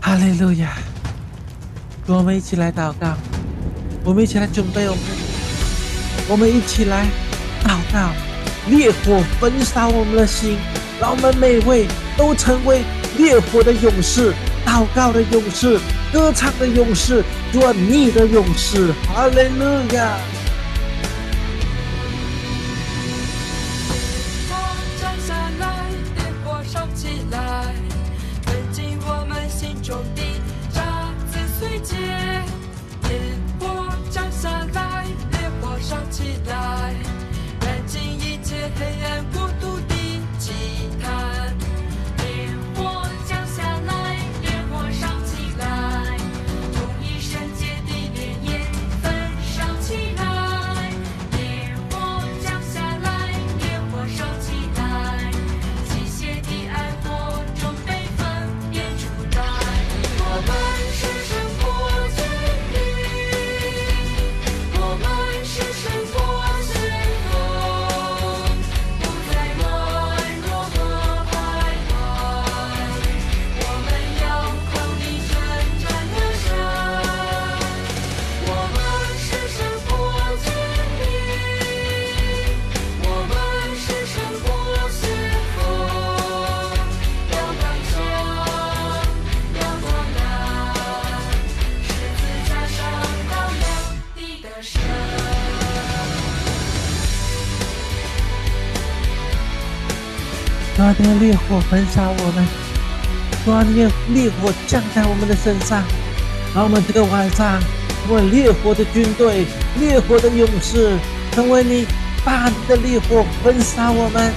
哈利路亚！我们一起来祷告，我们一起来准备我们一起来祷告，烈火焚烧我们的心，让我们每位都成为烈火的勇士，祷告的勇士，歌唱的勇士，做你的勇士。哈利路亚！让那烈火焚烧我们，让那烈火降在我们的身上，让我们这个晚上成为烈火的军队，烈火的勇士，成为你，把你的烈火焚烧我们。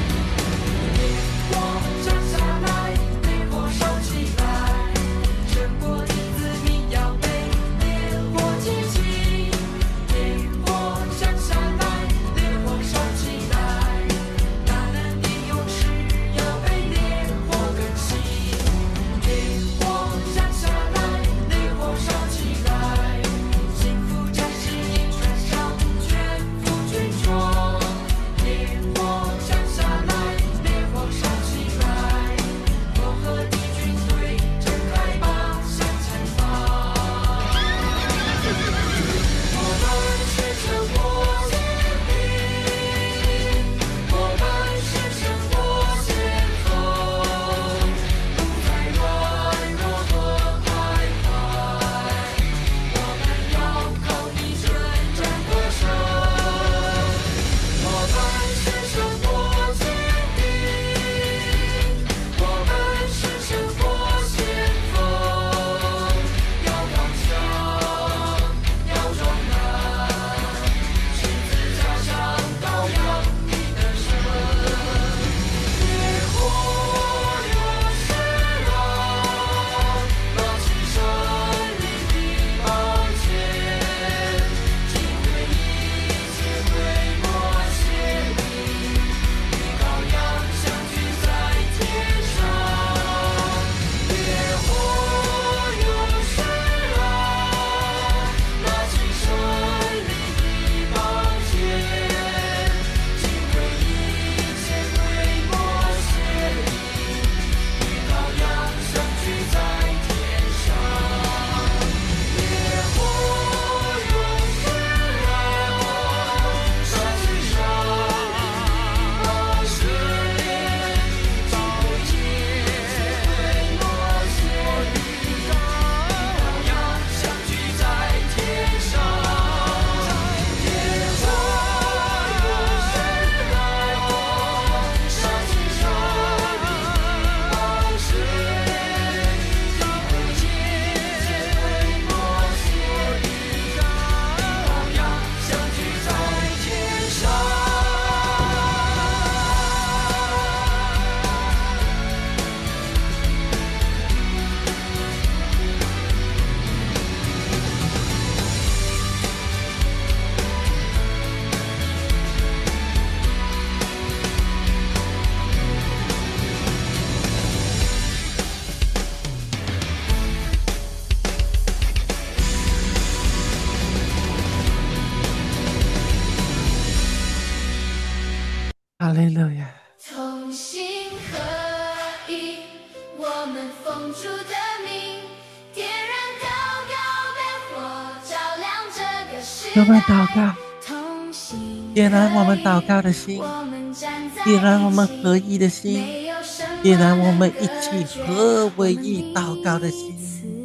我们祷告，点燃我们祷告的心，点燃我们合一的心，点燃我们一起合为一祷告的心。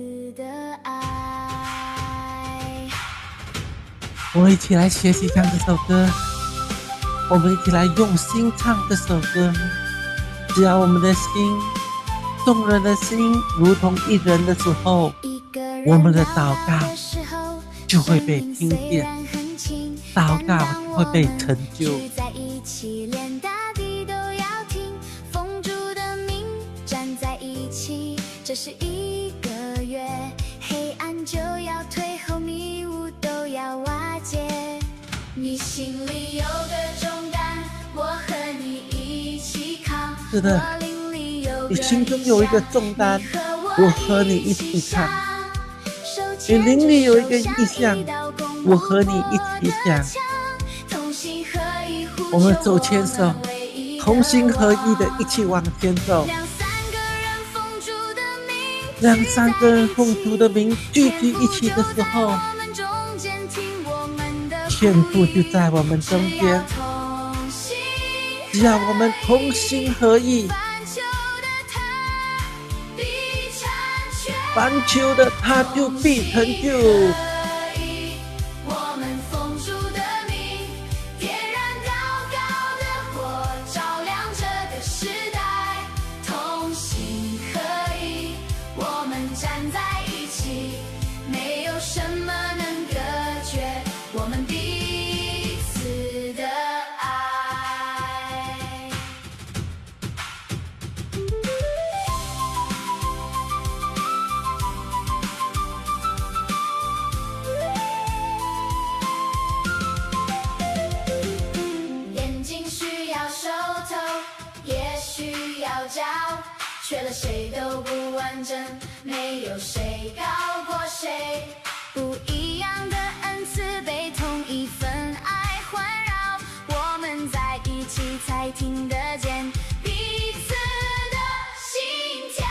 我们一起来学习唱这首歌，我们一起来用心唱这首歌。只要我们的心，众人的心如同一人的时候，我们的祷告就会被听见，祷告就会被成就。这是一个月，黑暗就要退后，迷雾都要瓦解。你心里有个重担，我和你一起扛。是的，你心中有一个重担，我和你一起扛。你灵里有一个意向，我和你一起想。我们手牵手，同心合意的一起往前走。让三个人奉主的名聚集一起的时候，天父就在我们中间。只要我们同心合意，凡求的他就必成就。缺了谁都不完整，没有谁高过谁。不一样的恩赐被同一份爱环绕，我们在一起才听得见彼此的心跳。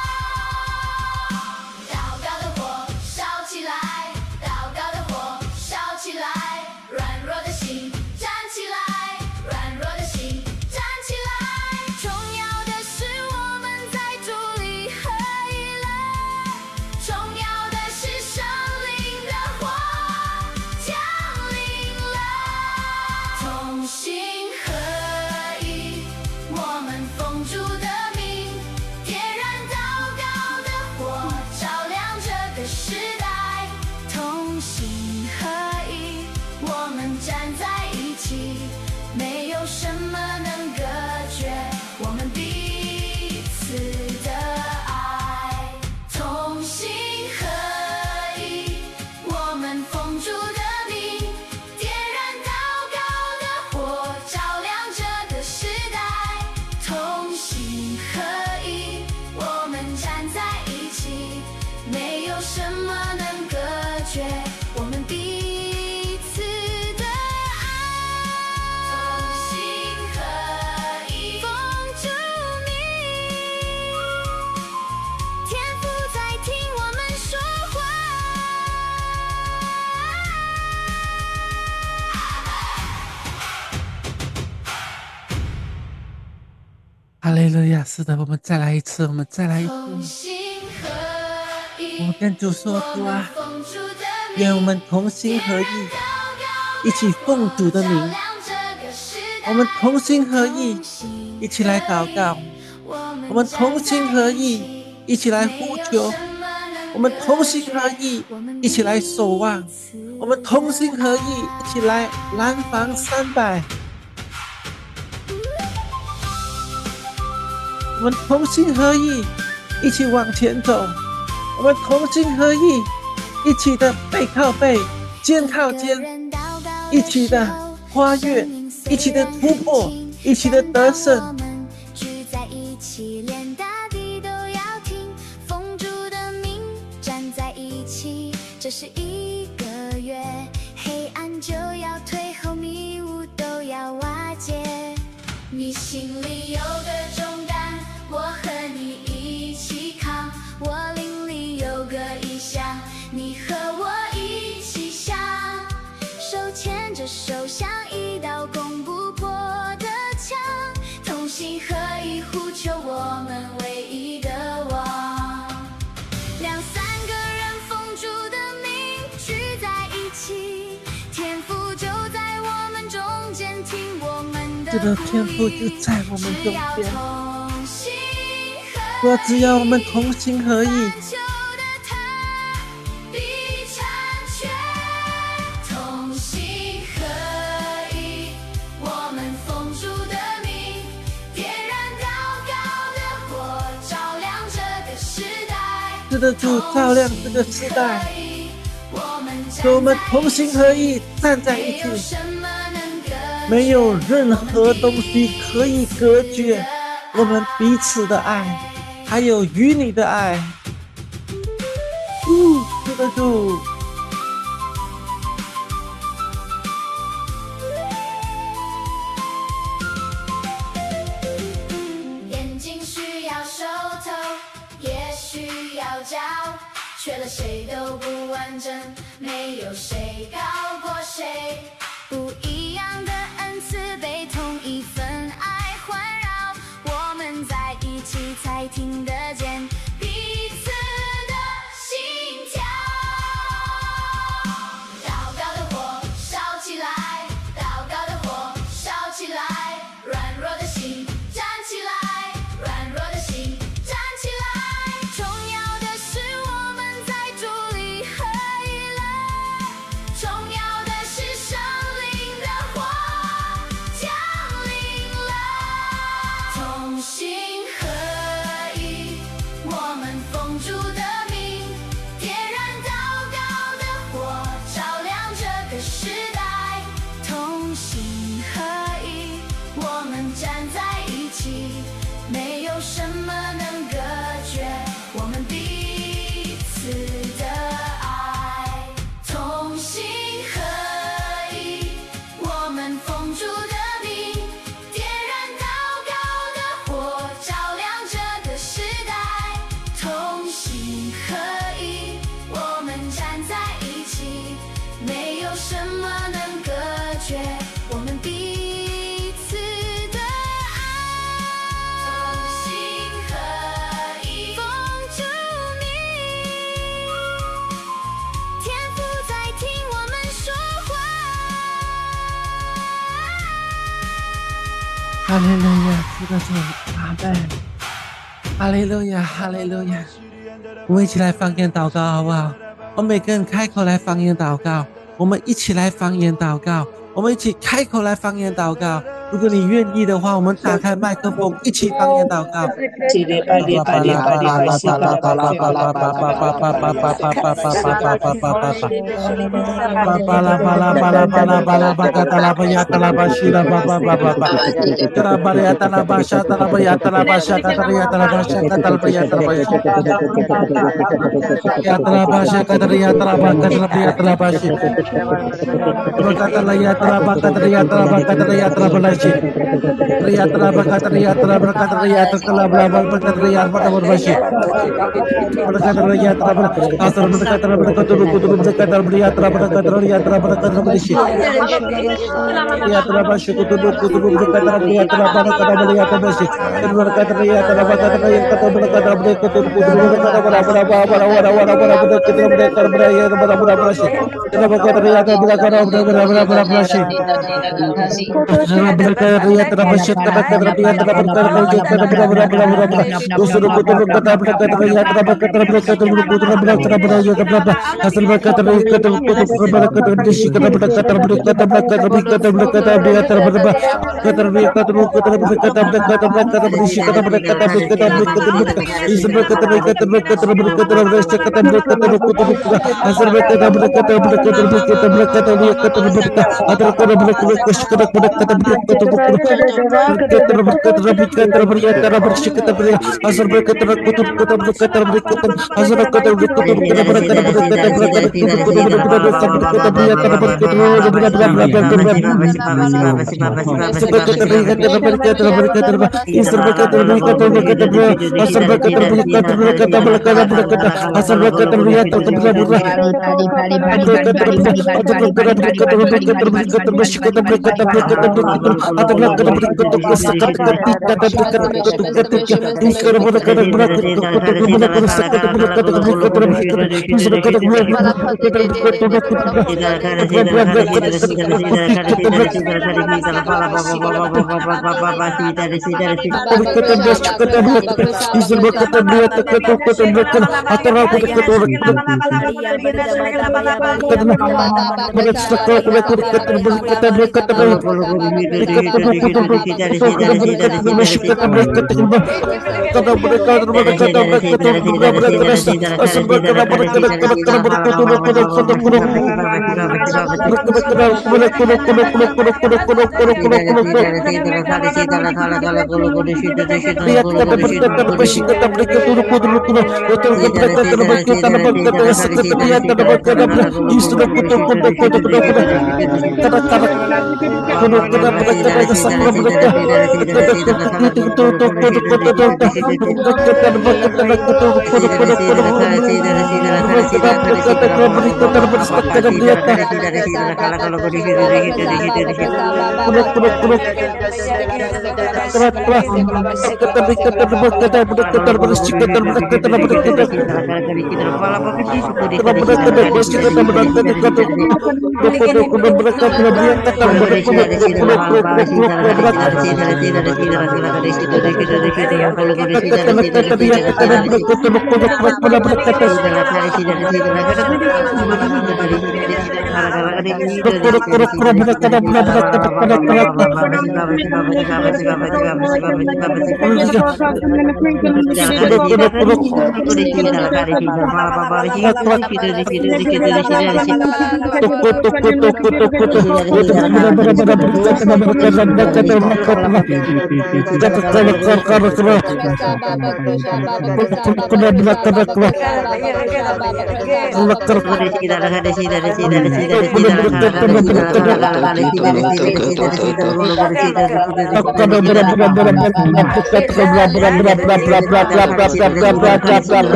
祷告的火烧起来，祷告的火烧起来，软弱的心站起来，软弱的心站起来。重要的是我们在主里合一了，重要的是圣灵的火降临了。同心合一，我们奉主的名，点燃祷告的火，照亮这个时代。同心合一，我们站在一起，没有什么能隔绝我们彼此的爱。同心合一，我们奉主的名，点燃祷告的火，照亮这个时代。同心合一，我们站在一起，没有什么能隔绝我们彼此的爱。同心合一，奉主名，天父在听我们说话。哈利路亚！是的，我们再来一次，我们再来一次。同心合一，我们跟主说：主啊，愿我们同心合一，一起奉主的名。我们同心合意，一起来祷告。我们同心合意，一起来呼求。我们同心合意，一起来守望。我们同心合意，一起来拦防300。我们同心合意，一起往前走。我们同心合意，一起的背靠背，肩靠肩，一起的跨越，一起的突破，一起的得胜。聚在一起，连大地都要听，奉主的名站在一起。这是一个月，黑暗就要退后，迷雾都要瓦解。你心里有个重担，我和你一起扛。我灵里有个意向，你和我一起想。 是的，天父就在我们中间。说只要我们同心合意，是的，主照亮这个时代。说我们同心合意站在一起，没有任何东西可以隔绝我们彼此的爱，还有与你的爱。是的，主。 眼睛需要手头，也需要脚，缺了谁都不完整，没有谁高过谁。不一样的恩赐被同一份爱环绕，我们在一起才听得见彼此的心跳。祷告的火烧起来，祷告的火烧起来，软弱的心站起来，软弱的心站起来。重要的是我们在主里合一了，重要的是生灵的火降临了。同心合一，我们奉主的名，点燃祷告的火，照亮这个时代。同心合一，我们站在一起，没有什么能隔绝我们彼此的爱。同心合一，我们奉主的名，点燃祷告的火，照亮这个时代。同心合一，我们站在一起，没有什么能隔绝我们彼此的爱。同心合一，奉主名，天父在听我们说话。 哈利路亚，是的，主，阿门。哈利路亚，哈利路亚。我们一起来方言祷告，好不好？我们每个人开口来方言祷告，我们一起来方言祷告，我们一起开口来方言祷告。如果你愿意的话，我们打开麦克风，一起方言祷告。Riyatra berkata riyatra berkata riyatra kelab labal berkata riyatra berkata berbasi berkata riyatra berkata berkata berkata berkata riyatra berkata riyatra berkata berbasi riyatra basi kutubu kutubu berkata riyatra berkata riyatra basi berkata riyatra berkata riyatra berkata berkata kutubu berkata berapa adalah kata berikut sekat ketika dan dekat ketika istri mereka dan berikut mereka sekat mereka dan berikut istri kata lihat kata berkata bersikap mereka turun betul berkata berkata berkata seperti lihat kata berkata istri kutu kata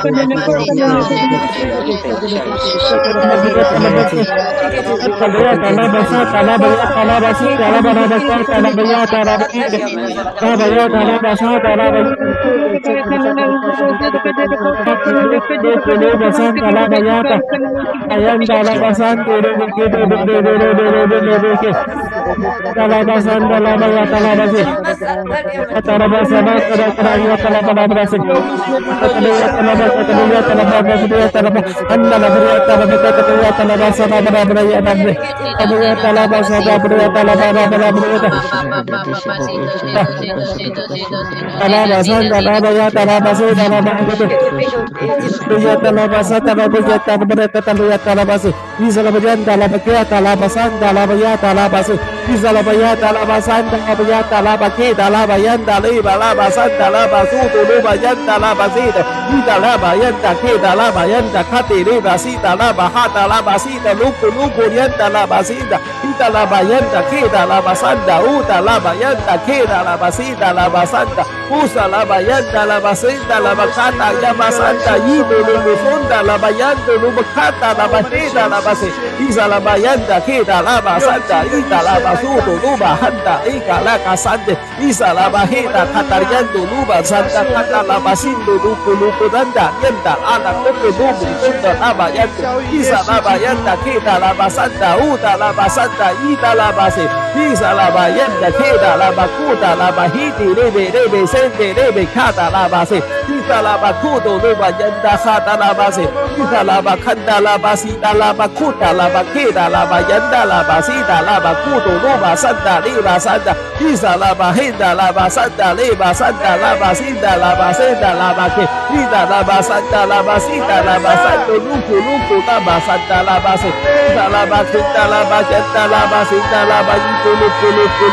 Usa la bayanda la basenda la bacata ya basanda yido lo bufunda la bayanda lo bacata la batida la base isa la bayanda queda la basanda ita la basudo luba handa ika la casande isa la bajeda catariando luba santa cata la basindo luku danda yenda ala coco lubu sunda la bayanda isa la bayanda queda la basanda uta la basanda ita la base isa la bayanda queda la bacuta la bajiti rebe sende rebe kata la base isa la bacudo luba yenda hata la base isa la bacanda la basita la bacuta la baqueda la bayanda la basita la bacudo luba santa liba santa isa la bajenda la basanta liba santa la basita la basenda la baque ida la basanta la basita la basando luku la basanta la base isa la baquita la bayanda la basita la bayito luku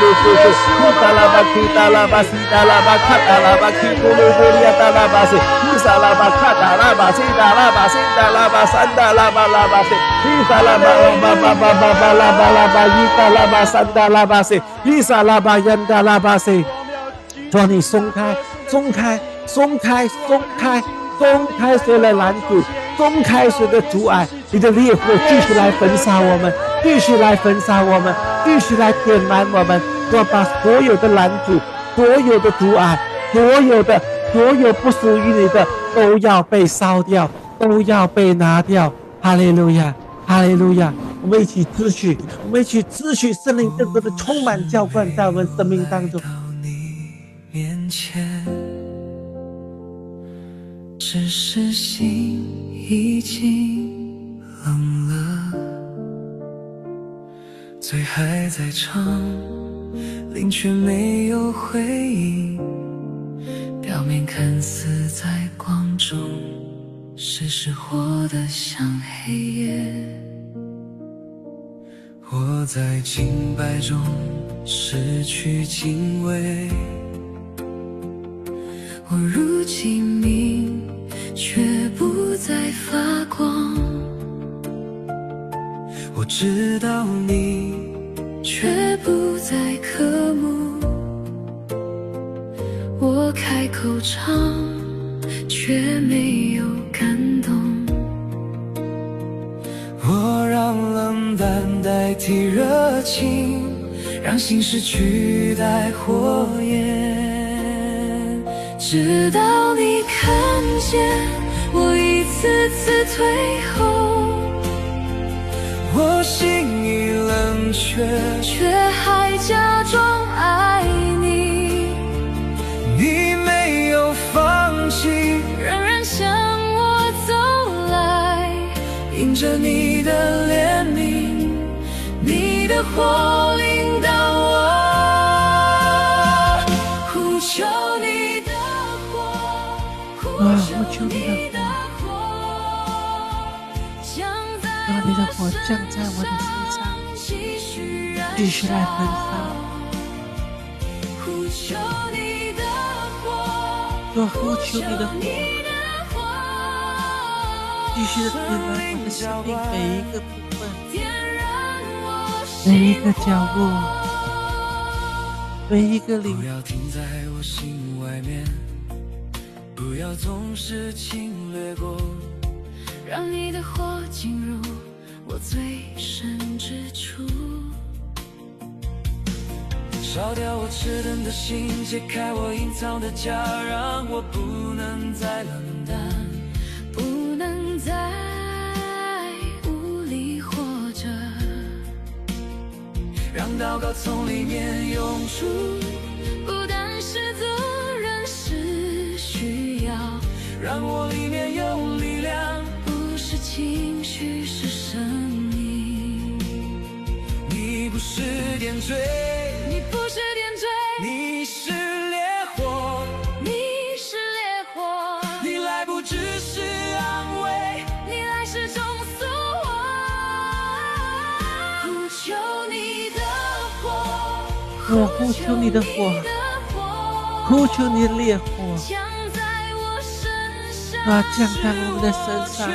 isa la baquita la basita la bacata la baquito luku la base isa la bacata la basita la basita la basanda la base isa la la bayita la basanda la base isa la bayanda la base说你松开谁的拦阻，松开谁的阻碍，你的烈火继续来焚烧我们，继续来焚烧我们，继续来点燃我们，说把所有的拦阻，所有的阻碍，所有不属于你的都要被烧掉，都要被拿掉。哈利路亚，哈利路亚！我们一起支取，圣灵更多的充满浇灌在我们生命当中。 面前，只是心已经冷了，嘴还在唱，灵却没有回应，表面看似在光中，实是活得像黑夜。我在敬拜中失去敬畏，我如今明却不再发光，我知道你却不再渴慕，我开口唱却没有感动，我让冷淡代替热情，让心事取代火焰，直到你看见我一次次退后，我心已冷却还假装爱你，你没有放弃，仍然向我走来，迎着你的怜悯，你的火领导我，呼求你的火，呼求你的火， 让你的火降在我的身上，继续来焚烧。 呼求你的火， 我呼求你的火，继续的点燃我的生命每一个部分，每一个角落，每一个领域。 不要停在我心外面，不不要总是侵略过，让你的火进入我最深之处，烧掉我迟钝的心，解开我隐藏的痂，让我不能再冷淡，不能再无力活着，让祷告从里面涌出，不单是责任是需要，让我里面有力量，不是情绪是生命。你不是点缀，你不是点缀，你是烈火，你是烈火，你来不只是安慰，你来是重塑我，呼求你的火， 我呼求你的火，呼求你的烈火， 降在我身上， 降在我们的身上，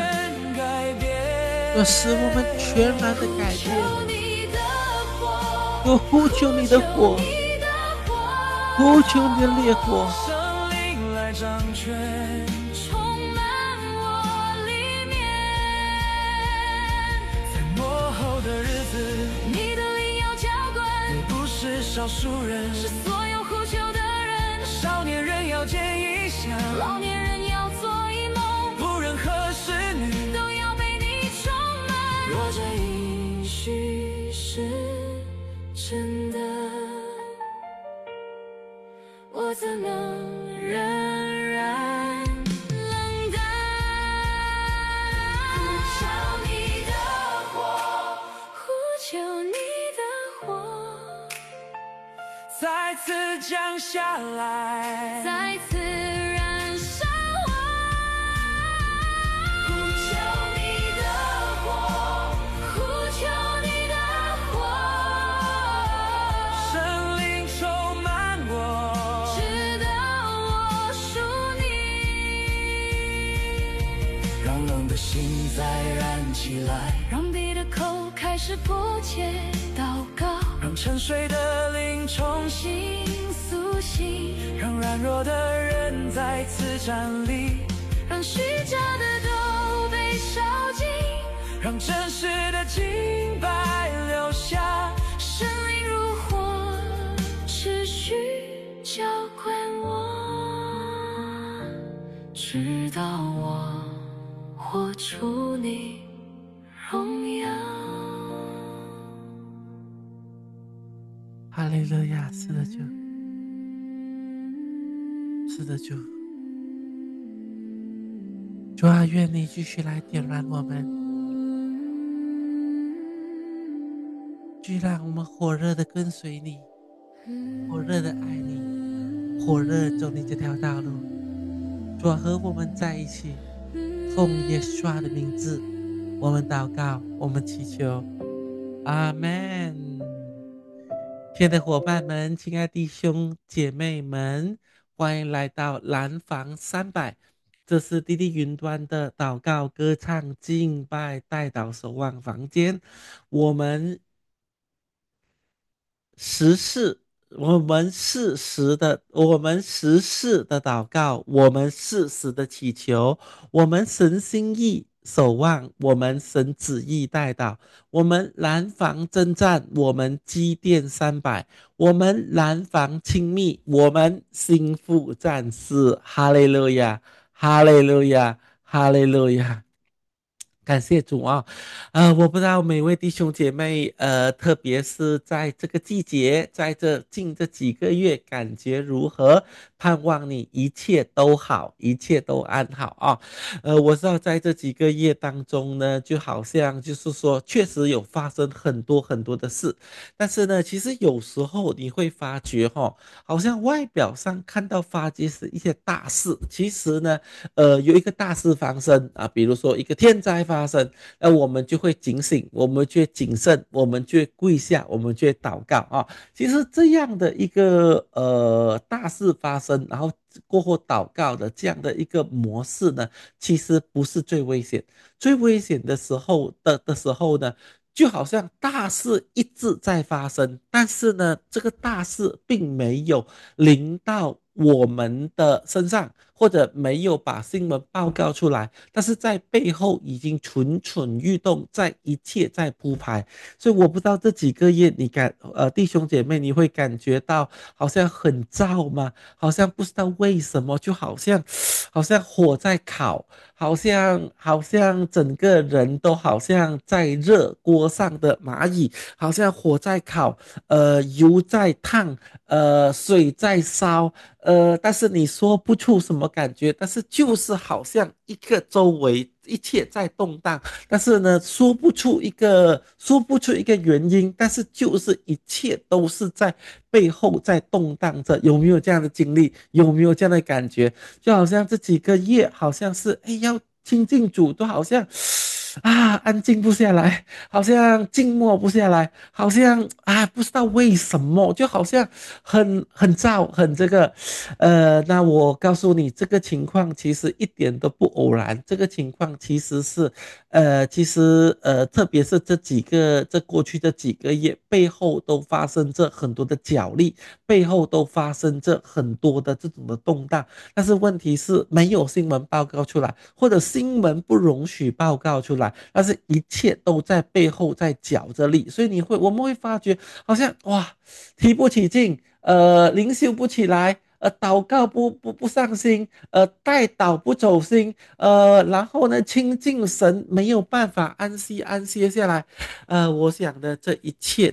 使我们全然的改变。我呼求你的火，呼求你的烈火， 圣灵来掌权，充满我里面。在末后的日子，你的灵要浇灌，你不是少数人，是所有呼求的人。少年人要见异象，老年人要做一梦，不论何时女都要被你充满。若这应许是真的，我怎能仍然冷淡？呼求你的火，呼求你的火，再次降下来，再次燃烧我。呼求你的火，呼求你的火，圣灵充满我，直到我属你。让冷的心再燃起来，让闭的口开始迫切祷告，让沉睡的灵重新苏醒，让软弱的人再次站立，让虚假的都被烧尽，让真实的敬拜留下，生灵如火，持续浇灌我，直到我活出你荣耀。 哈利路亚！是的，主，是的，主。主啊，愿你继续来点燃我们，继续让我们火热的跟随你，火热的爱你，火热走你这条道路。主啊，和我们在一起，奉耶稣的名字，我们祷告，我们祈求，阿们。亲爱的伙伴们，亲爱的弟兄姐妹们，欢迎来到蓝房300，这是滴滴云端的祷告、歌唱、敬拜、代祷、守望房间。我们实事的祷告，我们适时的祈求，我们神心意守望，我们神旨意代祷，我们蓝房征战，我们基甸300，我们蓝房亲密，我们心腹战士。哈利路亚，哈利路亚，哈利路亚。感谢主啊！我不知道每位弟兄姐妹，特别是在这个季节，在近这几个月，感觉如何？盼望你一切都好，一切都安好啊！我知道在这几个月当中呢，就好像就是说，确实有发生很多很多的事，但是呢，其实有时候你会发觉好像外表上看到发觉是一些大事，其实呢，有一个大事发生啊，比如说一个天灾发生，我们就会警醒，我们就会谨慎，我们就会跪下，我们就会祷告啊。其实这样的一个大事发生，然后过后祷告的这样的一个模式呢，其实不是最危险。最危险的时候呢，就好像大事一直在发生，但是呢，这个大事并没有临到我们的身上，或者没有把新闻报告出来，但是在背后已经蠢蠢欲动，在一切在铺排。所以我不知道这几个月弟兄姐妹，你会感觉到好像很燥吗？好像不知道为什么，就好像火在烤，好像整个人都好像在热锅上的蚂蚁，好像火在烤，油在烫，水在烧，但是你说不出什么感觉，但是就是好像一个周围一切在动荡。但是呢，说不出一个原因，但是就是一切都是在背后在动荡着，有没有这样的经历？有没有这样的感觉？就好像这几个月，好像是哎要亲近主，都好像安静不下来，好像静默不下来，好像不知道为什么，就好像很燥，很这个，那我告诉你，这个情况其实一点都不偶然，这个情况其实特别是过去这几个月，背后都发生着很多的角力，背后都发生着很多的这种的动荡。但是问题是没有新闻报告出来，或者新闻不容许报告出来，但是一切都在背后在搅着力，所以我们会发觉好像哇提不起劲，灵修不起来。祷告不上心，代祷不走心，然后呢，亲近神没有办法安歇下来，我想的这一切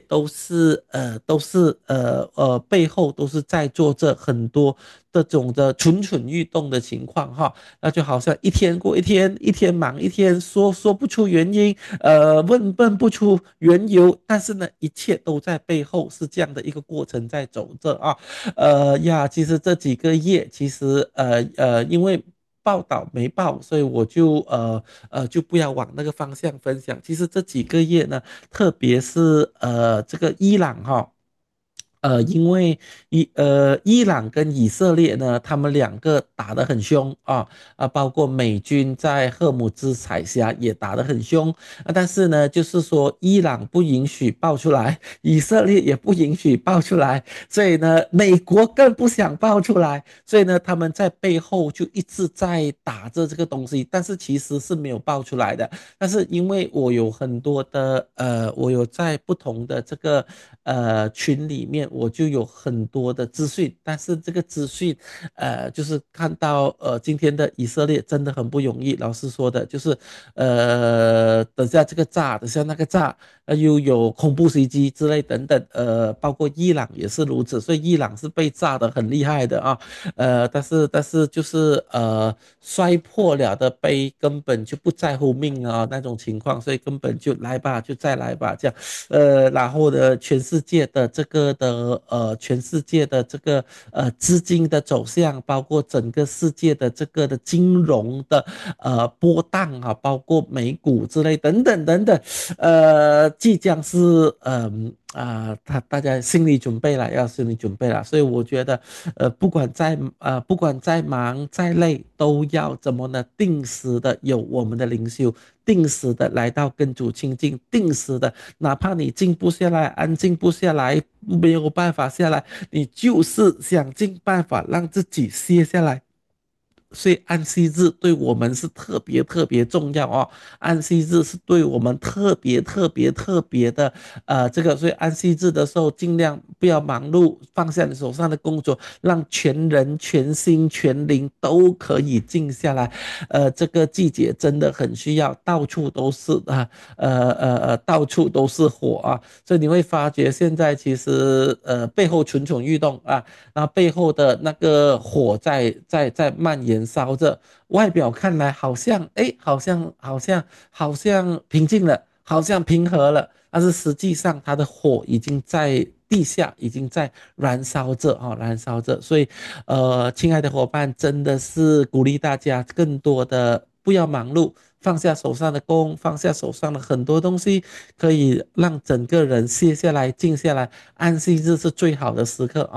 都是背后都是在做着很多这种的蠢蠢欲动的情况哈，那就好像一天过一天，一天忙一天，说不出原因，问不出缘由，但是呢，一切都在背后是这样的一个过程在走着啊，其实这几个月，其实因为报道没报，所以我就不要往那个方向分享。其实这几个月呢，特别是这个伊朗哈。因为伊朗跟以色列呢，他们两个打得很凶包括美军在赫姆兹海峡也打得很凶但是呢，就是说伊朗不允许爆出来，以色列也不允许爆出来，所以呢，美国更不想爆出来，所以呢，他们在背后就一直在打着这个东西，但是其实是没有爆出来的。但是因为我有很多的我有在不同的这个群里面，我就有很多的资讯，但是这个资讯就是看到今天的以色列真的很不容易，老师说的就是等下这个炸，等下那个炸，又有恐怖袭击之类等等，包括伊朗也是如此，所以伊朗是被炸得很厉害的啊，但是就是摔破了的杯根本就不在乎命啊那种情况，所以根本就来吧，就再来吧这样，然后呢，全世界的这个资金的走向，包括整个世界的这个的金融的波荡包括美股之类等等等等，即将是大家心理准备了，要心理准备了。所以我觉得，不管再忙再累，都要怎么呢？定时的有我们的灵修，定时的来到跟主亲近，定时的，哪怕你静不下来，安静不下来，没有办法下来，你就是想尽办法让自己歇下来。所以安息日对我们是特别特别重要哦，安息日是对我们特别特别特别的，这个所以安息日的时候尽量不要忙碌，放下你手上的工作，让全人全心全灵都可以静下来。这个季节真的很需要，到处都是到处都是火所以你会发觉现在其实背后蠢蠢欲动那背后的那个火在蔓延烧着，外表看来好像好像平静了，好像平和了，但是实际上它的火已经在地下已经在燃烧着燃烧着。所以亲爱的伙伴，真的是鼓励大家更多的不要忙碌，放下手上的工，放下手上的很多东西，可以让整个人歇下来、静下来。安息日是最好的时刻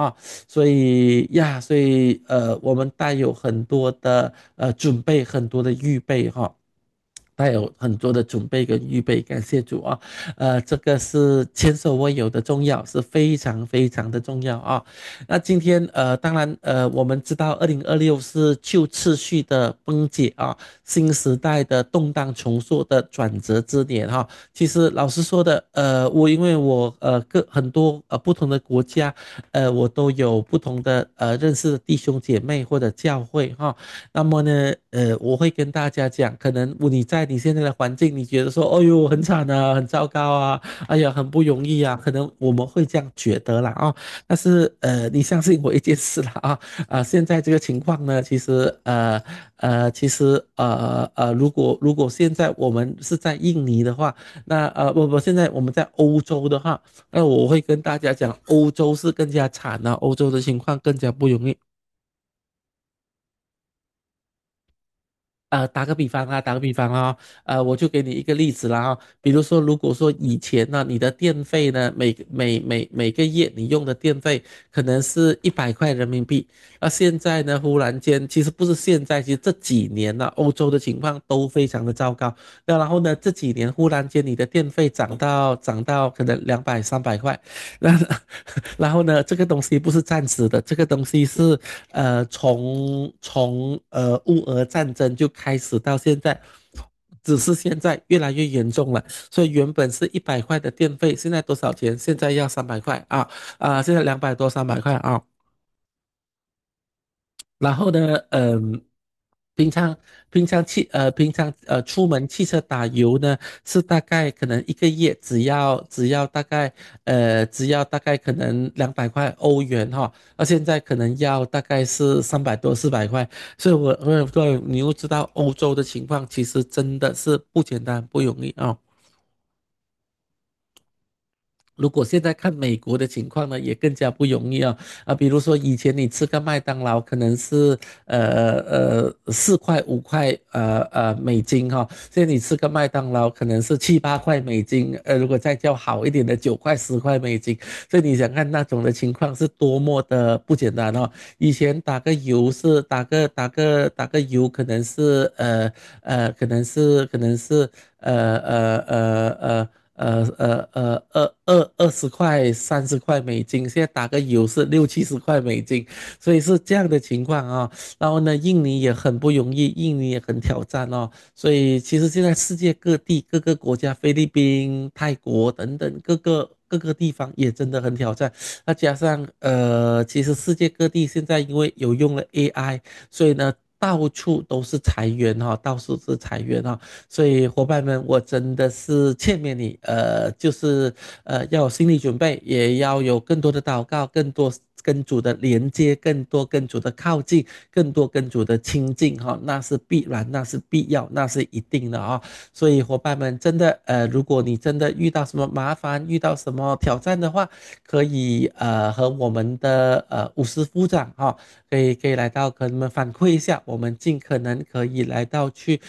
所以我们带有很多的准备，很多的预备他有很多的准备跟预备，感谢主啊！这个是前所未有的重要，是非常非常的重要啊！那今天当然我们知道2026是旧次序的崩解啊，新时代的动荡重塑的转折之年哈。其实老实说的，因为我很多不同的国家，我都有不同的认识的弟兄姐妹或者教会哈。那么呢，我会跟大家讲，可能你在你现在的环境，你觉得说，哦呦，很惨啊，很糟糕啊，哎呀，很不容易啊，可能我们会这样觉得啦啊。但是你相信我一件事啦现在这个情况呢，其实如果现在我们是在印尼的话，那不，现在我们在欧洲的话，那我会跟大家讲，欧洲是更加惨啊，欧洲的情况更加不容易。打个比方啊，我就给你一个例子啦哈，比如说，如果说以前呢，你的电费呢，每个月你用的电费可能是100块人民币，那现在呢，忽然间，其实不是现在，其实这几年呢，欧洲的情况都非常的糟糕。那然后呢，这几年忽然间你的电费涨到可能200、300块，那然后呢，这个东西不是暂时的，这个东西是从乌俄战争就开始到现在，只是现在越来越严重了。所以原本是100块的电费，现在多少钱？现在要300块现在200多300块啊。然后呢，平常平常出门汽车打油呢是大概可能一个月只要大概可能200块欧元哈，而现在可能要大概是300多400块，所以你又知道欧洲的情况其实真的是不简单不容易啊。如果现在看美国的情况呢，也更加不容易比如说以前你吃个麦当劳可能是4块5块美金哈，现在你吃个麦当劳可能是7、8块美金，如果再叫好一点的9块10块美金，所以你想看那种的情况是多么的不简单哦。以前打个油可能是呃呃呃呃20块30块美金，现在打个油是60、70块美金，所以是这样的情况然后呢，印尼也很不容易，印尼也很挑战所以其实现在世界各地各个国家，菲律宾、泰国等等各个地方也真的很挑战。那加上其实世界各地现在因为有用了 AI，所以呢。到处都是裁员到处是裁员所以伙伴们，我真的是劝勉你，就是要有心理准备，也要有更多的祷告，更多跟主的连接，更多跟主的靠近，更多跟主的亲近那是必然，那是必要，那是一定的所以伙伴们，真的如果你真的遇到什么麻烦，遇到什么挑战的话，可以和我们的武师副长可以来到跟你们反馈一下，我们尽可能可以来到去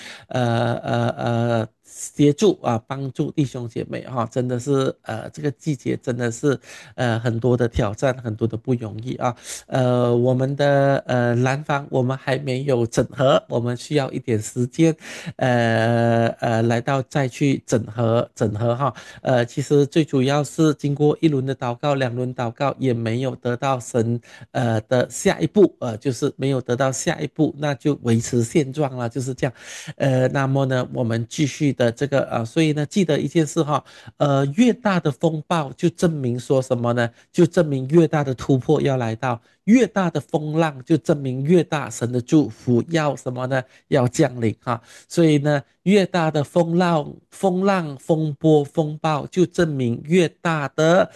协助帮助弟兄姐妹真的是这个季节真的是很多的挑战，很多的不容易我们的蓝方我们还没有整合，我们需要一点时间来到再去整合其实最主要是经过一轮的祷告2轮祷告也没有得到神的下一步就是没有得到下一步，那就维持现状了，就是这样那么呢我们继续的这个所以呢记得一件事越大的风暴就证明说什么呢？就证明越大的突破要来到，越大的风浪就证明越大神的祝福要什么呢？要降临所以呢，越大的风浪、风波、风暴，就证明越大的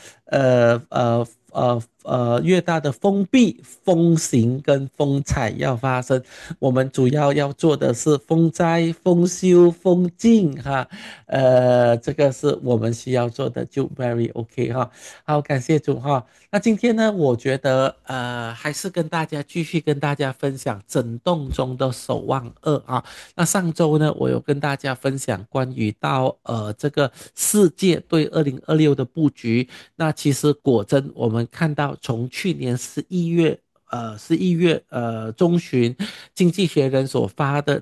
越大的封闭、风行跟风采要发生。我们主要做的是风灾、风修、风静这个是我们需要做的，就 very OK 好，感谢主那今天呢，我觉得还是继续跟大家分享整栋中的守望二那上周呢，我有跟大家分享关于到这个世界对2026的布局。那其实果真我们看到从去年11月 11月中旬，经济学人所发的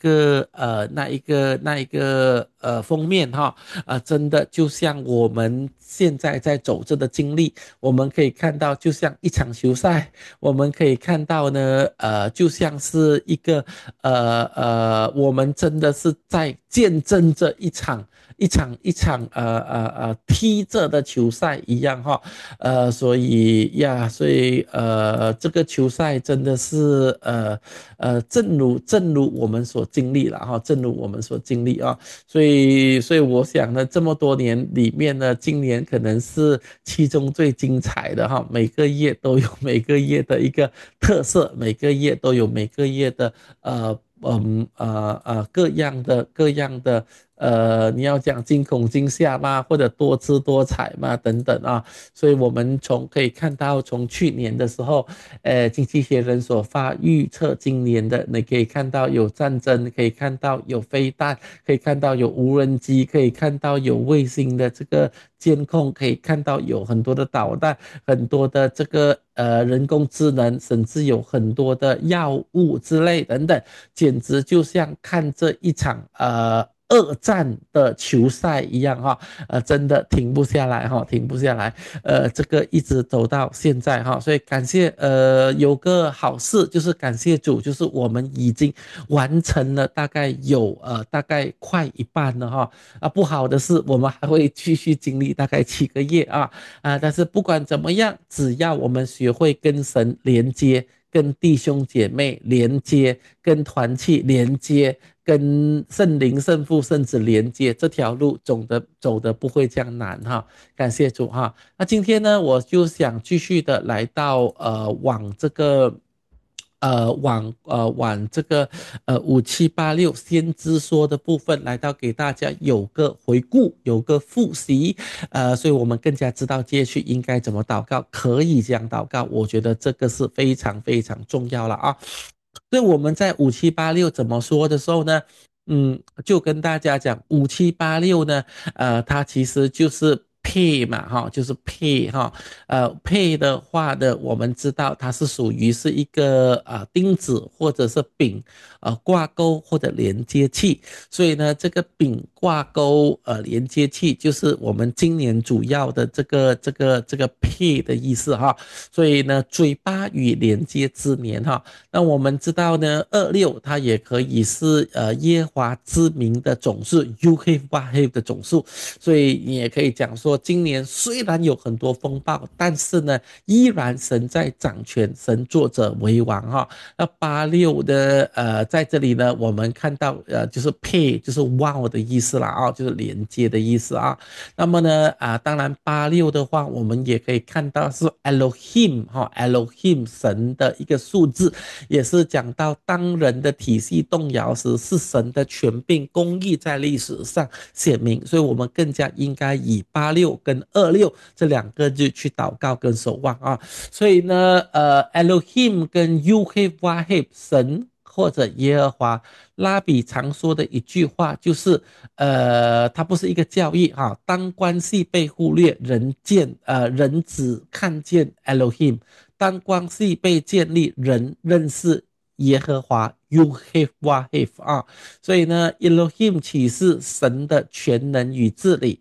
那一个封面哈，真的就像我们现在在走着的经历，我们可以看到，就像一场球赛，我们可以看到呢，就像是一个我们真的是在见证着一场踢着的球赛一样哈，所以这个球赛真的是正如我们所经历了哈，正如我们所经历啊，所以我想呢，这么多年里面呢，今年可能是其中最精彩的哈，每个月都有每个月的一个特色，每个月都有每个月的各样的你要讲惊恐惊吓嘛，或者多姿多彩嘛，等等啊，所以我们可以看到，从去年的时候，经济学人所发预测今年的，你可以看到有战争，可以看到有飞弹，可以看到有无人机，可以看到有卫星的这个监控，可以看到有很多的导弹，很多的这个人工智能，甚至有很多的药物之类等等，简直就像看这一场二战的球赛一样哈，真的停不下来哈，停不下来，这个一直走到现在哈，所以感谢有个好事就是感谢主，就是我们已经完成了大概快一半了哈，不好的是我们还会继续经历大概7个月但是不管怎么样，只要我们学会跟神连接，跟弟兄姐妹连接，跟团契连接，跟圣灵、圣父、圣子连接，这条路走的不会这样难哈。感谢主哈。那今天呢，我就想继续的来到往这个。往这个5786先知说的部分来到给大家有个回顾，有个复习，所以我们更加知道接下去应该怎么祷告，可以这样祷告，我觉得这个是非常非常重要了啊。所以我们在5786怎么说的时候呢，就跟大家讲5786呢，它其实就是配嘛，哈，就是配哈，配的话呢，我们知道它是属于是一个钉子或者是柄，挂钩或者连接器，所以呢，这个柄挂钩连接器就是我们今年主要的这个配的意思哈，所以呢，嘴巴与连接之年哈，那我们知道呢，26它也可以是耶和华之名的总数 ，UK 的总数，所以你也可以讲说，今年虽然有很多风暴，但是呢，依然神在掌权，神作者为王哈。那86的在这里呢，我们看到就是配就是 wow 的意思啦啊，就是连接的意思啊。那么呢当然86的话，我们也可以看到是 Elohim 哈 ，Elohim 神的一个数字，也是讲到当人的体系动摇时，是神的权柄公义在历史上显明，所以我们更加应该以86跟26这两个日去祷告跟守望啊。所以呢Elohim 跟 UHWH 神或者耶和华，拉比常说的一句话就是，它不是一个教义哈。当关系被忽略，人只看见 Elohim；当关系被建立，人认识耶和华 UHWH 啊。所以呢 ，Elohim 启示神的全能与治理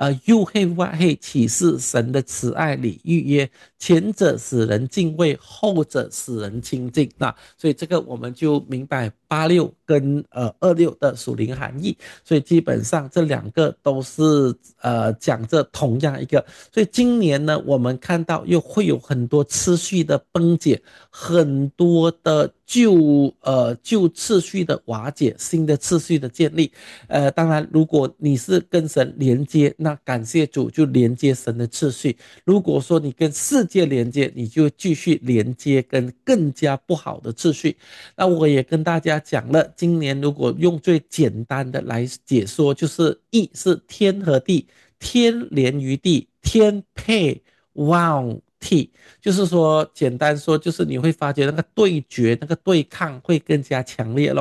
，UHWH 启示神的慈爱里预约，前者使人敬畏，后者使人亲近。那所以这个我们就明白86跟26的属灵含义。所以基本上这两个都是讲着同样一个。所以今年呢，我们看到又会有很多次序的崩解，很多的旧次序的瓦解，新的次序的建立。当然，如果你是跟神连接，那感谢主就连接神的次序；如果说你跟世界连接，你就继续连接跟更加不好的次序。那我也跟大家讲了，今年如果用最简单的来解说，就是义是天和地，天连于地，天配wow T， 就是说简单说，就是你会发觉那个对决、那个对抗会更加强烈了哦。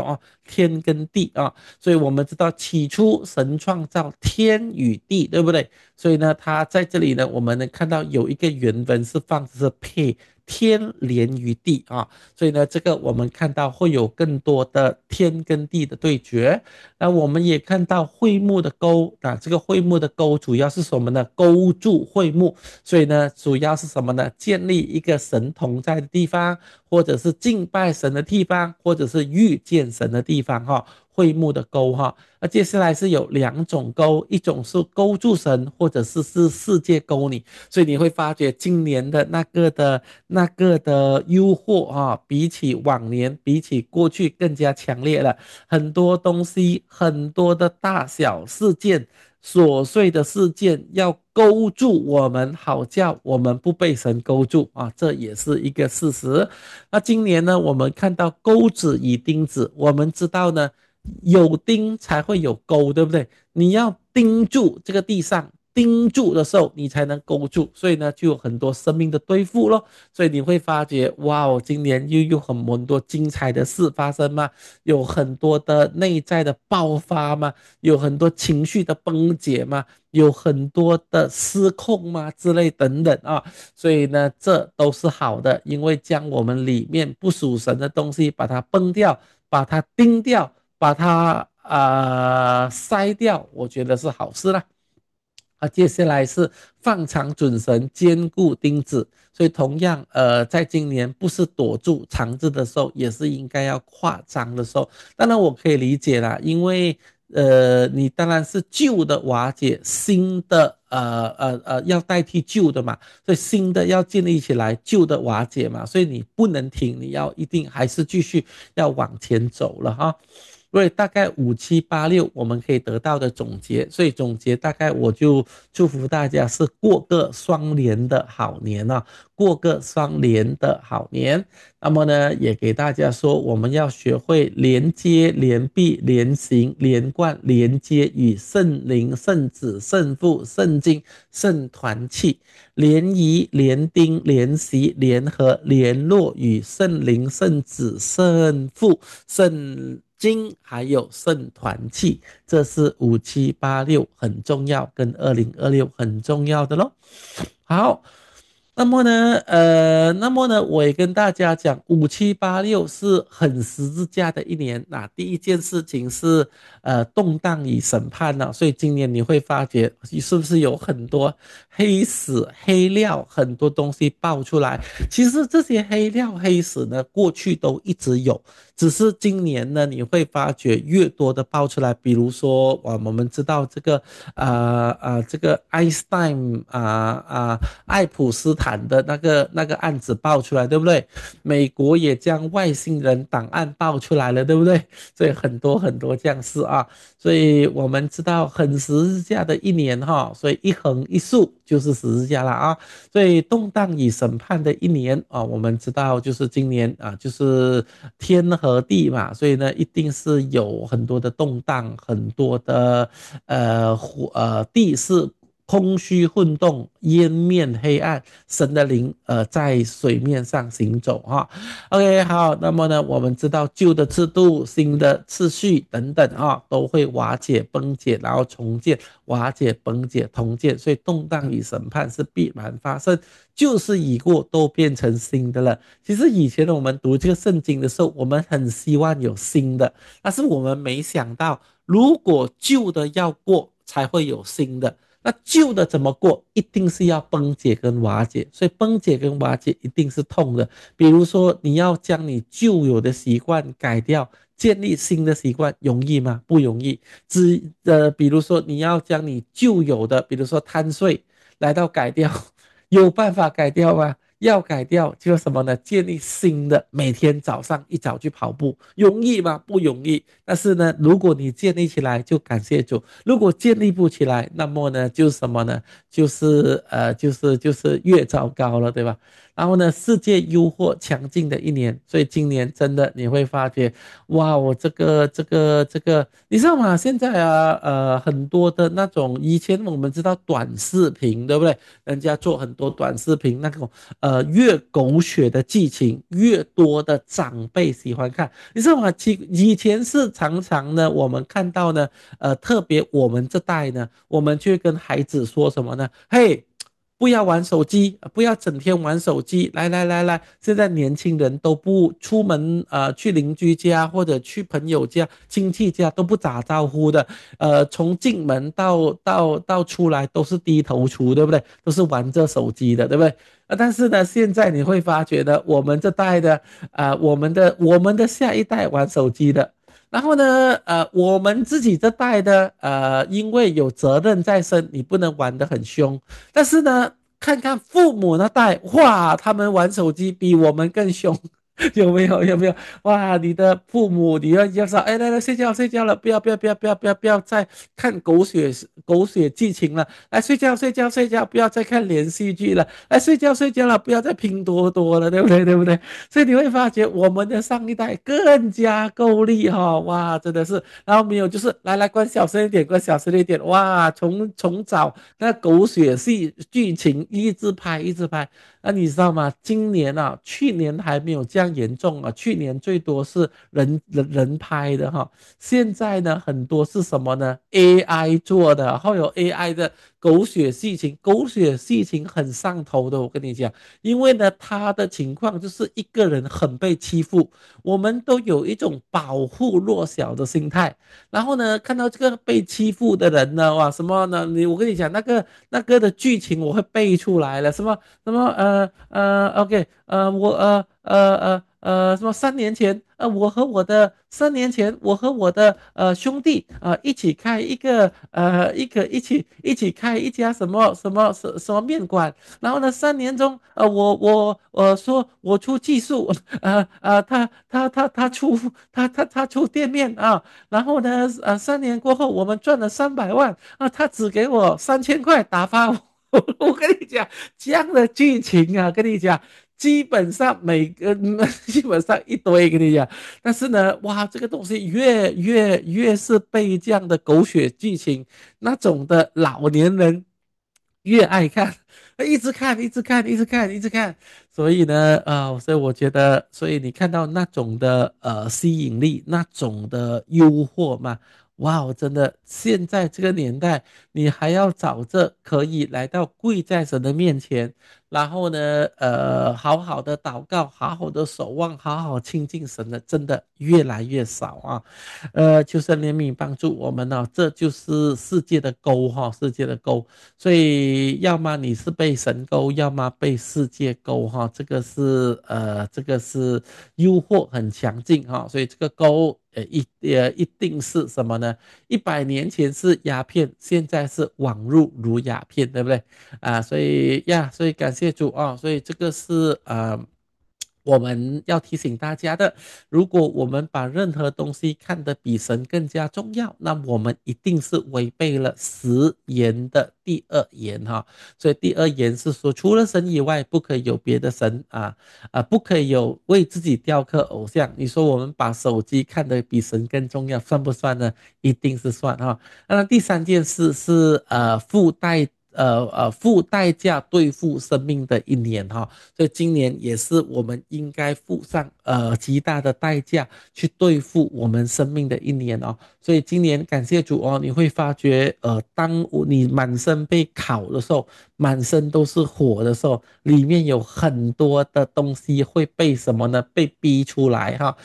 天跟地啊，所以我们知道起初神创造天与地，对不对？所以呢，它在这里呢，我们能看到有一个原文是放的是配天连于地啊，所以呢，这个我们看到会有更多的天跟地的对决。那我们也看到会幕的钩啊，这个会幕的钩主要是什么呢？勾住会幕，所以呢，主要是什么呢？建立一个神同在的地方，或者是敬拜神的地方，或者是遇见神的地方哈。会幕的勾哈，那接下来是有两种勾，一种是勾住神，或者是世界勾你，所以你会发觉今年的那个的诱惑啊，比起往年，比起过去更加强烈了。很多东西，很多的大小事件，琐碎的事件要勾住我们，好叫我们不被神勾住啊，这也是一个事实。那今年呢，我们看到钩子与钉子，我们知道呢，有钉才会有钩，对不对？你要钉住这个地上，钉住的时候，你才能勾住，所以呢，就有很多生命的对付咯。所以你会发觉，哇哦，今年又有很多精彩的事发生吗？有很多的内在的爆发吗？有很多情绪的崩解吗？有很多的失控吗？之类等等啊。所以呢，这都是好的，因为将我们里面不属神的东西把它崩掉，把它钉掉，把它筛掉，我觉得是好事啦。接下来是放长准绳，坚固钉子，所以同样，在今年不是躲住肠子的时候，也是应该要扩张的时候。当然我可以理解啦，因为你当然是旧的瓦解，新的要代替旧的嘛，所以新的要建立起来，旧的瓦解嘛，所以你不能停，你要一定还是继续要往前走了哈。所以大概5786我们可以得到的总结，所以总结大概我就祝福大家是过个双连的好年啊，过个双连的好年。那么呢，也给大家说，我们要学会连接、连璧、连行、连贯、连接与圣灵、圣子、圣父、圣经、圣团契，联谊、联丁、联席、联合、联络与圣灵、圣子、圣父、圣经还有圣团契，这是5786很重要，跟2026很重要的咯。好，那么呢，我也跟大家讲，5786是很十字架的一年。那第一件事情是动荡与审判了，所以今年你会发觉是不是有很多黑史黑料，很多东西爆出来。其实这些黑料黑史呢，过去都一直有，只是今年呢，你会发觉越多的爆出来。比如说我们知道这个这个爱因斯坦爱普斯坦的那个案子爆出来，对不对？美国也将外星人档案爆出来了，对不对？所以很多很多这样事啊，所以我们知道很十字架的一年哈，所以一横一竖就是十字架了啊。所以动荡与审判的一年啊，我们知道就是今年啊，就是天和地嘛，所以呢，一定是有很多的动荡，很多的地是空虚混动，烟面黑暗，神的灵在水面上行走哈。OK， 好，那么呢，我们知道旧的制度、新的次序等等啊，都会瓦解、崩解，然后重建，瓦解、崩解、重建，所以动荡与审判是必然发生，旧事已过，都变成新的了。其实以前我们读这个圣经的时候，我们很希望有新的，但是我们没想到，如果旧的要过，才会有新的。那旧的怎么过？一定是要崩解跟瓦解，所以崩解跟瓦解一定是痛的。比如说，你要将你旧有的习惯改掉，建立新的习惯，容易吗？不容易。比如说你要将你旧有的，比如说贪睡，来到改掉，有办法改掉吗？要改掉就是什么呢？建立新的，每天早上一早去跑步，容易吗？不容易。但是呢，如果你建立起来，就感谢主；如果建立不起来，那么呢，就是什么呢？就是越糟糕了，对吧？然后呢，世界诱惑强劲的一年，所以今年真的你会发觉，哇，我这个，你知道吗？现在很多的那种，以前我们知道短视频，对不对？人家做很多短视频，那种越狗血的剧情，越多的长辈喜欢看。你知道吗？以前是常常呢，我们看到呢，特别我们这代呢，我们就会跟孩子说什么呢？嘿，不要玩手机，不要整天玩手机。来来来来，现在年轻人都不出门，去邻居家或者去朋友家、亲戚家都不打招呼的，从进门到出来都是低头族，对不对？都是玩着手机的，对不对？但是呢，现在你会发觉呢，我们这代的，我们的下一代玩手机的。然后呢，我们自己这代的，因为有责任在身，你不能玩得很凶。但是呢，看看父母那代，哇，他们玩手机比我们更凶。有没有？有没有？哇，你的父母，你要说，哎，来来，睡觉睡觉了，不要再看狗血剧情了，来睡觉睡觉睡觉，不要再看连续剧了，来睡觉睡觉了，不要再拼多多了，对不对？对不对？所以你会发觉我们的上一代更加够力哈、哇，真的是。然后没有就是来来关小声一点，关小声一点，哇，从早那狗血剧情一直拍一直拍。那你知道吗？今年啊，去年还没有这样严重啊，去年最多是人拍的哈，现在呢很多是什么呢？AI 做的，然后有 AI 的狗血剧情，狗血剧情很上头的，我跟你讲，因为呢他的情况就是一个人很被欺负，我们都有一种保护弱小的心态，然后呢看到这个被欺负的人呢，哇什么呢？我跟你讲那个的剧情我会背出来了，什么OK，什么3年前，3年前我和我的兄弟一起开一起开一家什么面馆，然后呢3年中我说我出技术，他出店面啊，然后呢3年过后我们赚了300万啊，他只给我3000块打发我。我跟你讲，这样的剧情啊，跟你讲，基本上基本上一堆，跟你讲。但是呢，哇，这个东西越是被这样的狗血剧情，那种的老年人越爱看，一直看，一直看，一直看，一直看。所以呢，所以我觉得，所以你看到那种的吸引力，那种的诱惑嘛。哇，真的，现在这个年代，你还要找着可以来到跪在神的面前，然后呢，好好的祷告，好好的守望，好好亲近神的，真的越来越少啊。求神怜悯帮助我们呢、这就是世界的沟哈，世界的沟。所以，要么你是被神勾，要么被世界勾哈。这个是诱惑很强劲哈，所以这个勾一定是什么呢？100年前是鸦片，现在是网络如鸦片，对不对？所以感谢主啊，所以这个是我们要提醒大家的，如果我们把任何东西看得比神更加重要，那我们一定是违背了十言的第二言哈。所以第二言是说，除了神以外，不可以有别的神不可以有为自己雕刻偶像。你说我们把手机看得比神更重要，算不算呢？一定是算哈。那第三件事是付代价对付生命的一年哈，所以今年也是我们应该付上极大的代价去对付我们生命的一年哦。所以今年感谢主哦，你会发觉当你满身被烤的时候，满身都是火的时候，里面有很多的东西会被什么呢？被逼出来哈。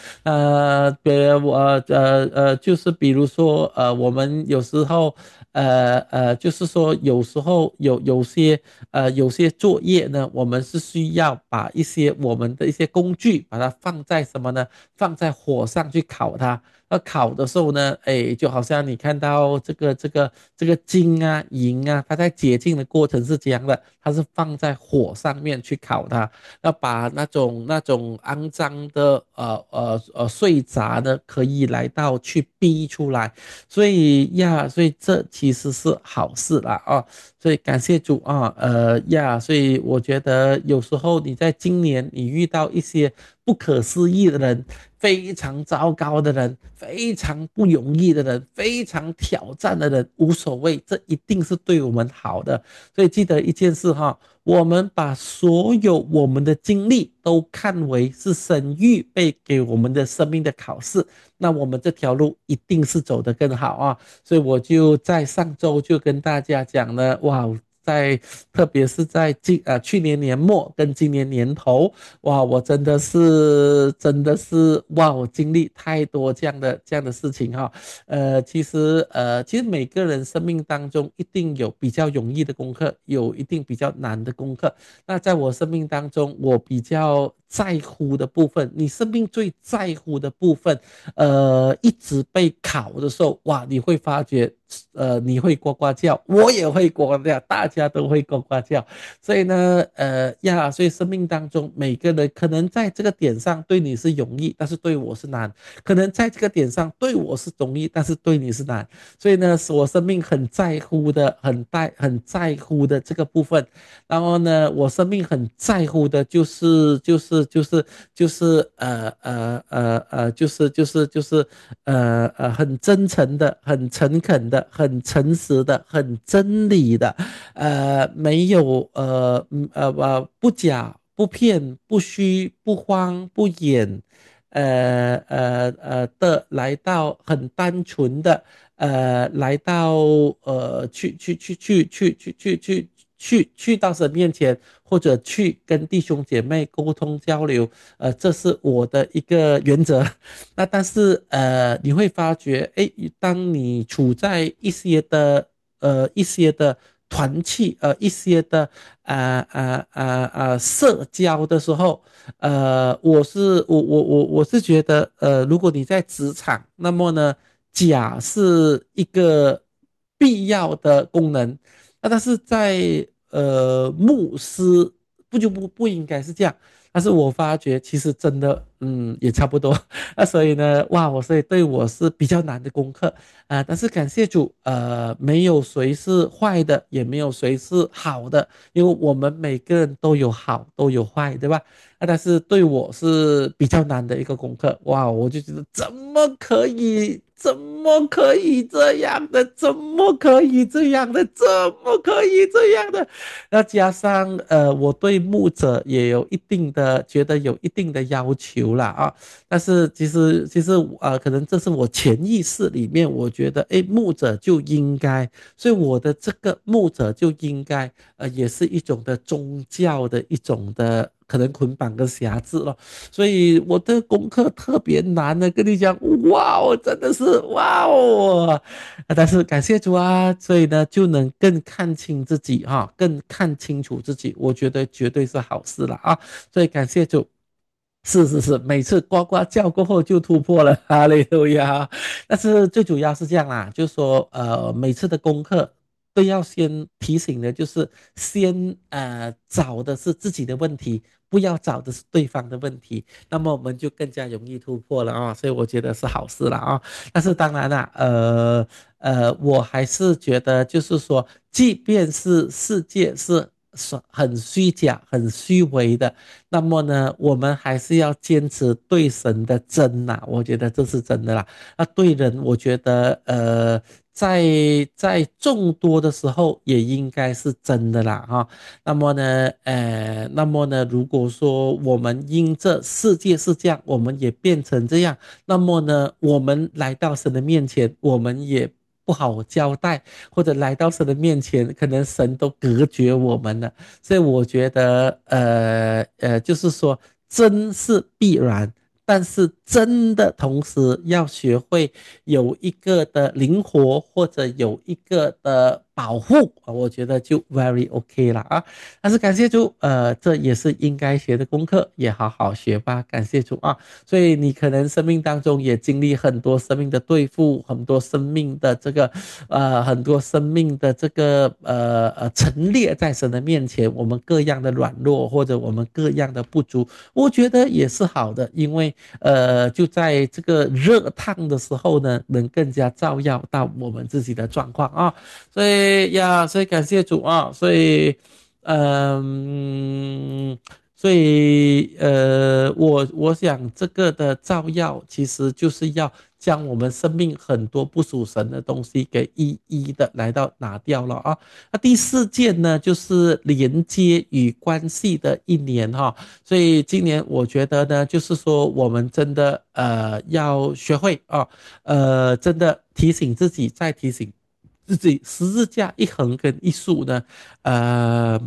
就是比如说我们有时候就是说有时候有些作业呢，我们是需要把我们的一些工具把它放在什么呢？放在火上去烤它。烤的时候呢，哎，就好像你看到这个金啊、银啊，它在洁净的过程是这样的，它是放在火上面去烤它，要把那种肮脏的碎渣呢，可以来到去逼出来，所以这其实是好事啦啊，所以感谢主啊，所以我觉得有时候你在今年你遇到一些不可思议的人，非常糟糕的人，非常不容易的人，非常挑战的人，无所谓，这一定是对我们好的。所以记得一件事哈，我们把所有我们的经历都看为是神预备给我们的生命的考试，那我们这条路一定是走得更好啊。所以我就在上周就跟大家讲了，哇，特别是在去年年末跟今年年头，哇，我真的是哇，我经历太多这样的事情哈。其实每个人生命当中一定有比较容易的功课，有一定比较难的功课。那在我生命当中，我比较在乎的部分，你生命最在乎的部分，一直被考的时候，哇，你会发觉，你会呱呱叫，我也会呱呱叫，大家都会呱呱叫。所以呢，所以生命当中每个人可能在这个点上对你是容易，但是对我是难；可能在这个点上对我是容易，但是对你是难。所以呢，是我生命很在乎的，很在乎的这个部分。然后呢，我生命很在乎的很真诚的、很诚恳的、很诚实的、很真理的，没有不假不骗不虚不慌不掩，的来到很单纯的来到去到神面前，或者去跟弟兄姐妹沟通交流，这是我的一个原则。那但是你会发觉，哎，当你处在一些的团契，一些的社交的时候，我是觉得，如果你在职场，那么呢，假是一个必要的功能。那但是在牧师不应该是这样，但是我发觉其实真的也差不多。那所以呢，哇，所以对我是比较难的功课但是感谢主，没有谁是坏的，也没有谁是好的，因为我们每个人都有好都有坏，对吧？但是对我是比较难的一个功课，哇，我就觉得怎么可以这样的？怎么可以这样的？怎么可以这样的？那加上我对牧者也有觉得有一定的要求啦啊。但是其实可能这是我潜意识里面，我觉得哎，牧者就应该，所以我的这个牧者就应该也是一种的宗教的一种的。可能捆绑跟辖制了，所以我的功课特别难的，跟你讲，哇哦，真的是哇哦！但是感谢主啊，所以呢就能更看清自己哈，更看清楚自己，我觉得绝对是好事了啊！所以感谢主。是，每次呱呱叫过后就突破了，哈利路亚！但是最主要是这样啦，就是说，每次的功课都要先提醒的，就是先找的是自己的问题，不要找的是对方的问题，那么我们就更加容易突破了啊，所以我觉得是好事了啊。但是当然啦，我还是觉得就是说，即便是世界是很虚假、很虚伪的，那么呢，我们还是要坚持对神的真呐、我觉得这是真的啦。那对人，我觉得在众多的时候也应该是真的啦哈。那么呢，如果说我们因这世界是这样，我们也变成这样，那么呢，我们来到神的面前，我们也不好交代，或者来到神的面前，可能神都隔绝我们了。所以我觉得，就是说，真是必然，但是真的同时要学会有一个的灵活，或者有一个的保护，我觉得就 very OK 了啊。但是感谢主，这也是应该学的功课，也好好学吧。感谢主啊！所以你可能生命当中也经历很多生命的对付，很多生命的这个陈列在神的面前，我们各样的软弱或者我们各样的不足，我觉得也是好的，因为就在这个热烫的时候呢，能更加照耀到我们自己的状况啊。所以感谢主啊，所以所以我想这个的照耀其实就是要将我们生命很多不属神的东西给一一的来到拿掉了啊。那第四件呢，就是连接与关系的一年哈。所以今年我觉得呢，就是说我们真的要学会啊，真的提醒自己，再提醒自己，十字架一横跟一竖呢，呃。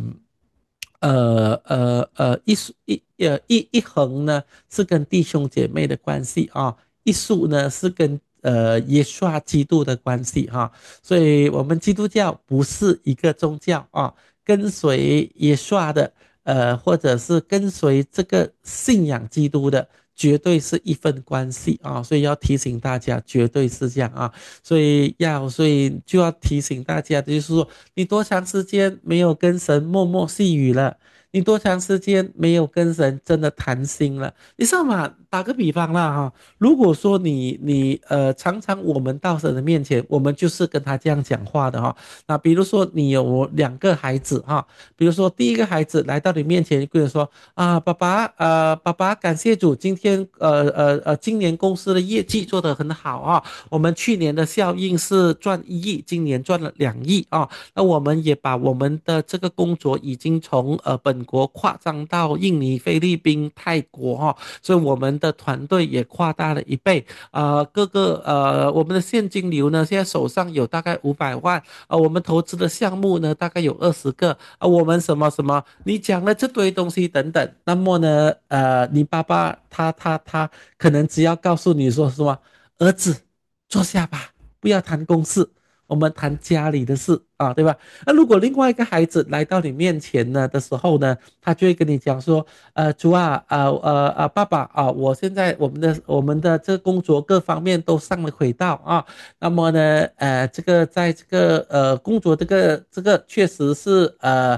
一横呢是跟弟兄姐妹的关系啊，一竖呢是跟耶稣基督的关系哈、所以我们基督教不是一个宗教啊，跟随耶稣的或者是跟随这个信仰基督的。绝对是一份关系啊，所以要提醒大家，绝对是这样啊，所以就要提醒大家，就是说，你多长时间没有跟神默默细语了？你多长时间没有跟神真的谈心了？你知道吗？打个比方啦哈，如果说你常常我们到神的面前，我们就是跟他这样讲话的哈。那比如说你有两个孩子哈，比如说第一个孩子来到你面前，跟你说啊，爸爸，感谢主，今年公司的业绩做得很好啊，我们去年的效应是赚1亿，今年赚了2亿啊。那我们也把我们的这个工作已经从本国扩张到印尼、菲律宾、泰国哈、所以我们的团队也扩大了1倍。我们的现金流呢，现在手上有大概500万，我们投资的项目呢大概有20个，我们什么什么，你讲了这堆东西等等，那么呢，你爸爸他可能只要告诉你说什么，儿子坐下吧，不要谈公事。我们谈家里的事啊，对吧？那如果另外一个孩子来到你面前呢的时候呢，他就会跟你讲说，主啊，爸爸啊，我现在我们的这个工作各方面都上了轨道啊，那么呢，这个在这个工作这个确实是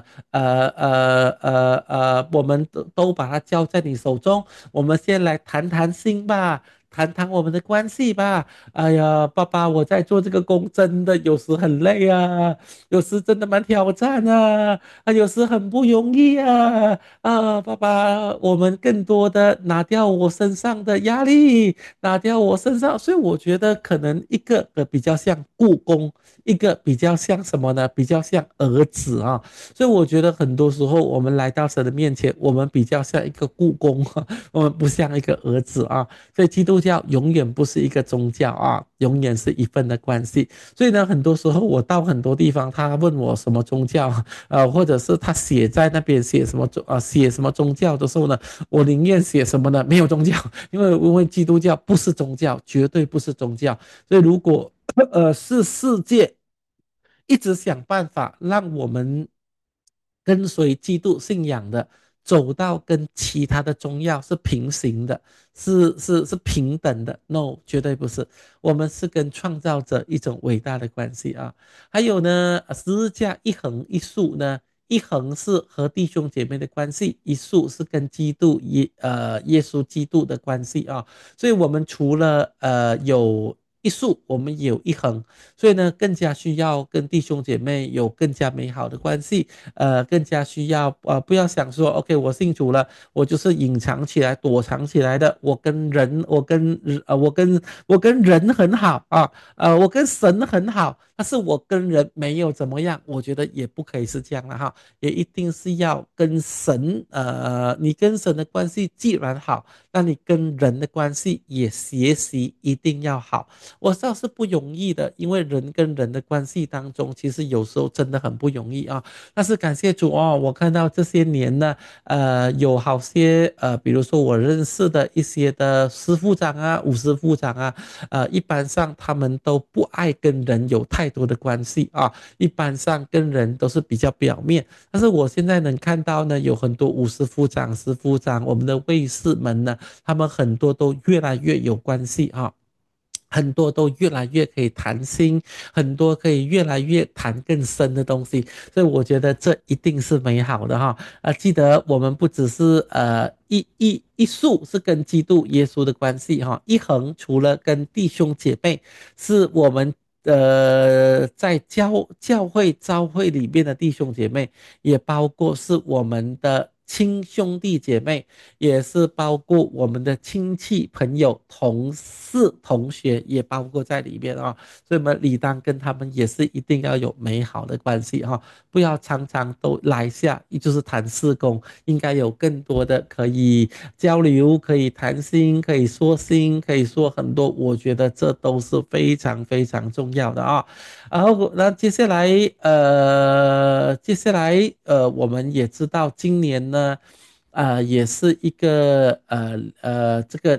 我们都把它交在你手中，我们先来谈谈心吧。谈谈我们的关系吧。哎呀，爸爸，我在做这个工，真的有时很累啊，有时真的蛮挑战啊，有时很不容易啊。爸爸，我们更多的拿掉我身上的压力，拿掉我身上，所以我觉得可能一个比较像故宫，一个比较像什么呢？比较像儿子啊。所以我觉得很多时候我们来到神的面前，我们比较像一个故宫，我们不像一个儿子啊。所以基督教永远不是一个宗教啊，永远是一份的关系。所以呢，很多时候我到很多地方，他问我什么宗教，或者是他写在那边写什么宗教的时候呢，我宁愿写什么呢？没有宗教，因为基督教不是宗教，绝对不是宗教。所以如果是世界一直想办法让我们跟随基督信仰的，走到跟其他的宗教是平行的，是平等的。No，绝对不是。我们是跟创造者一种伟大的关系啊。还有呢，十字架一横一竖呢，一横是和弟兄姐妹的关系，一竖是跟耶稣基督的关系啊。所以我们除了有一竖，我们也有一横，所以呢，更加需要跟弟兄姐妹有更加美好的关系，更加需要不要想说，OK，我信主了，我就是隐藏起来、躲藏起来的，我跟人很好啊，我跟神很好，但是我跟人没有怎么样，我觉得也不可以是这样了哈，也一定是要跟神，你跟神的关系既然好，那你跟人的关系也学习一定要好。我知道是不容易的，因为人跟人的关系当中，其实有时候真的很不容易啊。但是感谢主哦，我看到这些年呢，有好些比如说我认识的一些的师傅长啊、武师傅长啊，一般上他们都不爱跟人有太多的关系啊，一般上跟人都是比较表面。但是我现在能看到呢，有很多武师傅长、师傅长，我们的卫士们呢，他们很多都越来越有关系啊。很多都越来越可以谈心，很多可以越来越谈更深的东西，所以我觉得这一定是美好的哈。记得我们不只是一竖是跟基督耶稣的关系哈，一横除了跟弟兄姐妹，是我们在教会里面的弟兄姐妹，也包括是我们的亲兄弟姐妹，也是包括我们的亲戚朋友、同事、同学，也包括在里面啊。所以我们理当跟他们也是一定要有美好的关系哈，不要常常都来下，就是谈事工，应该有更多的可以交流，可以谈心，可以说心，可以说很多，我觉得这都是非常非常重要的啊。然后那我们也知道今年呢。也是一个这个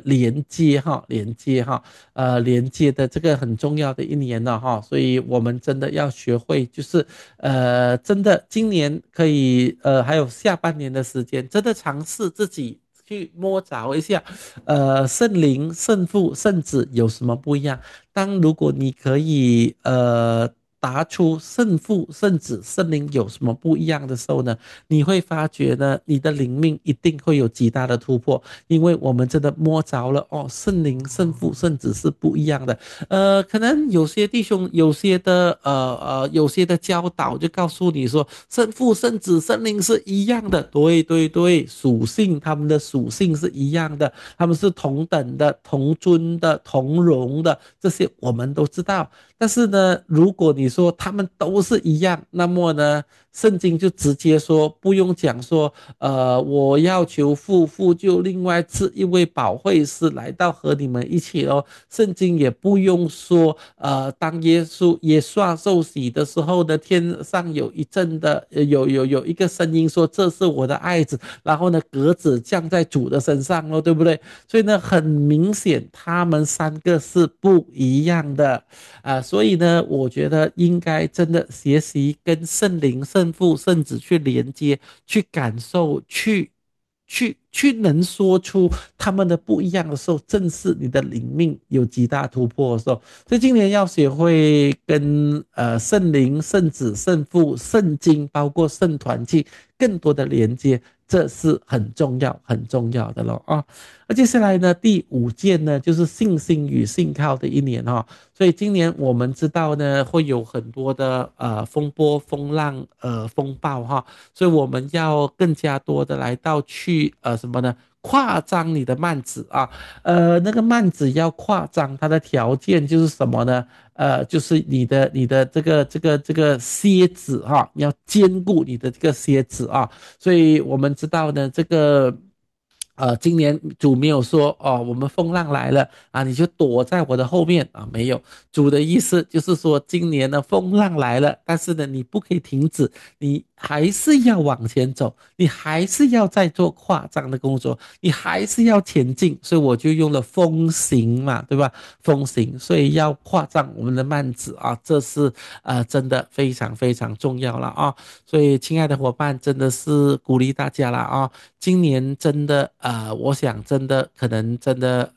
连接的这个很重要的一年了哈，所以我们真的要学会，就是真的今年可以还有下半年的时间，真的尝试自己去摸着一下，圣灵、圣父、圣子有什么不一样？如果你可以答出圣父、圣子、圣灵有什么不一样的时候呢，你会发觉呢，你的灵命一定会有极大的突破，因为我们真的摸着了哦，圣灵、圣父、圣子是不一样的。可能有些弟兄、有些的教导就告诉你说，圣父、圣子、圣灵是一样的，对对对，他们的属性是一样的，他们是同等的、同尊的、同荣的，这些我们都知道。但是呢，如果你说他们都是一样，那么呢，圣经就直接说，不用讲说，我要求父就另外赐一位保惠师来到和你们一起哦。圣经也不用说，当耶稣受洗的时候呢，天上有一阵的，有一个声音说这是我的爱子，然后呢，鸽子降在主的身上咯，对不对？所以呢，很明显他们三个是不一样的。所以呢，我觉得应该真的学习跟圣灵、圣父、圣子去连接，去感受，去能说出他们的不一样的时候，正是你的灵命有极大突破的时候。所以今年要学会跟圣灵、圣子、圣父、圣经，包括圣团契更多的连接，这是很重要、很重要的了啊。那接下来呢，第五件呢，就是信心与信靠的一年哈。所以今年我们知道呢，会有很多的风波、风浪、风暴哈，所以我们要更加多的来到去什么呢？扩张你的幔子啊，那个幔子要扩张，它的条件就是什么呢？就是你的这个蝎子哈，你要兼顾你的这个蝎子啊，所以我们知道呢，这个。今年主没有说哦，我们风浪来了啊，你就躲在我的后面啊，没有。主的意思就是说，今年的风浪来了，但是呢，你不可以停止，你还是要往前走，你还是要在做扩张的工作，你还是要前进。所以我就用了风行嘛，对吧？风行，所以要扩张我们的幔子啊，这是真的非常非常重要了啊。所以，亲爱的伙伴，真的是鼓励大家了啊。今年真的我想真的可能真的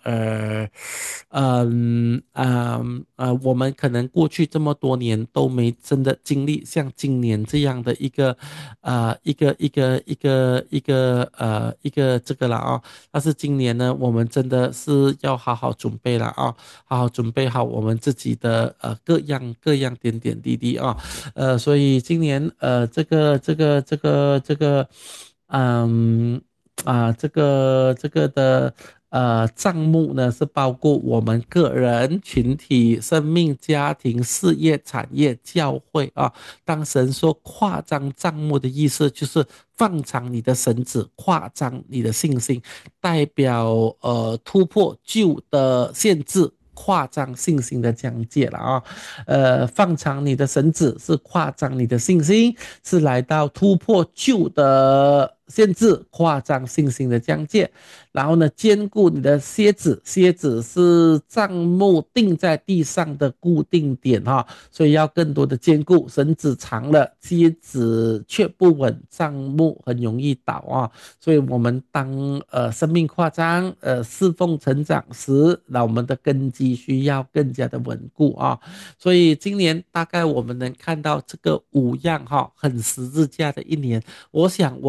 我们可能过去这么多年都没真的经历像今年这样的一个这个了啊。但是今年呢，我们真的是要好好准备了啊，好好准备好我们自己的各样点点滴滴啊。所以今年这个的账目呢是包括我们个人、群体、生命、家庭、事业、产业、教会啊。当神说扩张账目的意思，就是放长你的绳子，扩张你的信心，代表突破旧的限制。扩张信心的疆界了啊，放长你的绳子是扩张你的信心，是来到突破旧的限制，扩张信心的疆界。然后呢，兼顾你的蝎子，蝎子是账目定在地上的固定点哈，所以要更多的兼顾。绳子长了，蝎子却不稳，账目很容易倒啊。所以我们当生命扩张，侍奉成长时，那我们的根基需要更加的稳固啊。所以今年大概我们能看到这个五样哈，很十字架的一年。我想我们现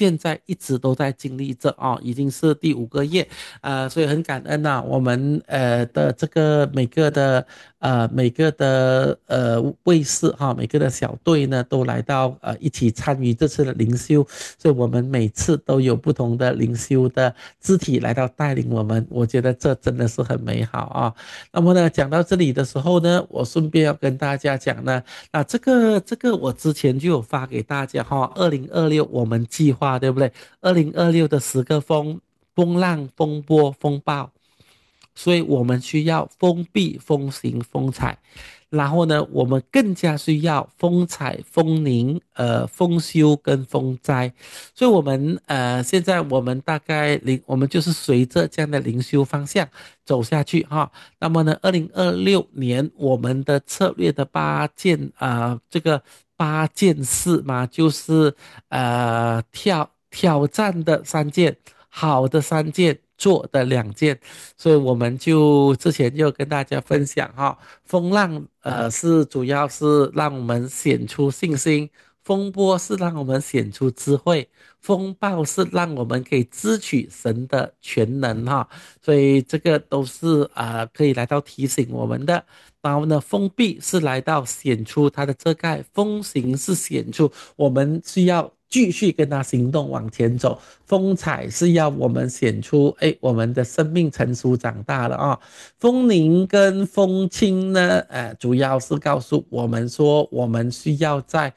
现在一直都在经历着啊，已经是第5个月，所以很感恩呐、我们的这个每个的卫士哈，每个的小队呢都来到一起参与这次的灵修，所以我们每次都有不同的灵修的肢体来到带领我们，我觉得这真的是很美好啊。那么呢，讲到这里的时候呢，我顺便要跟大家讲呢，这个我之前就有发给大家哈，2026我们计划对不对？2026的10个风浪、风波、风暴，所以我们需要封闭、风行、风采。然后呢，我们更加需要风采、风宁、丰收跟风灾，所以我们现在我们大概我们就是随着这样的灵修方向走下去哈。那么呢，2026年我们的策略的这个8件事嘛，就是挑战的3件，好的3件，做的2件，所以我们就之前就跟大家分享哈，风浪是主要是让我们显出信心，风波是让我们显出智慧，风暴是让我们可以支取神的全能哈，所以这个都是可以来到提醒我们的。然后呢，封闭是来到显出它的遮盖，风行是显出我们需要继续跟它行动往前走，风采是要我们显出我们的生命成熟长大了啊。风宁跟风清呢主要是告诉我们说我们需要在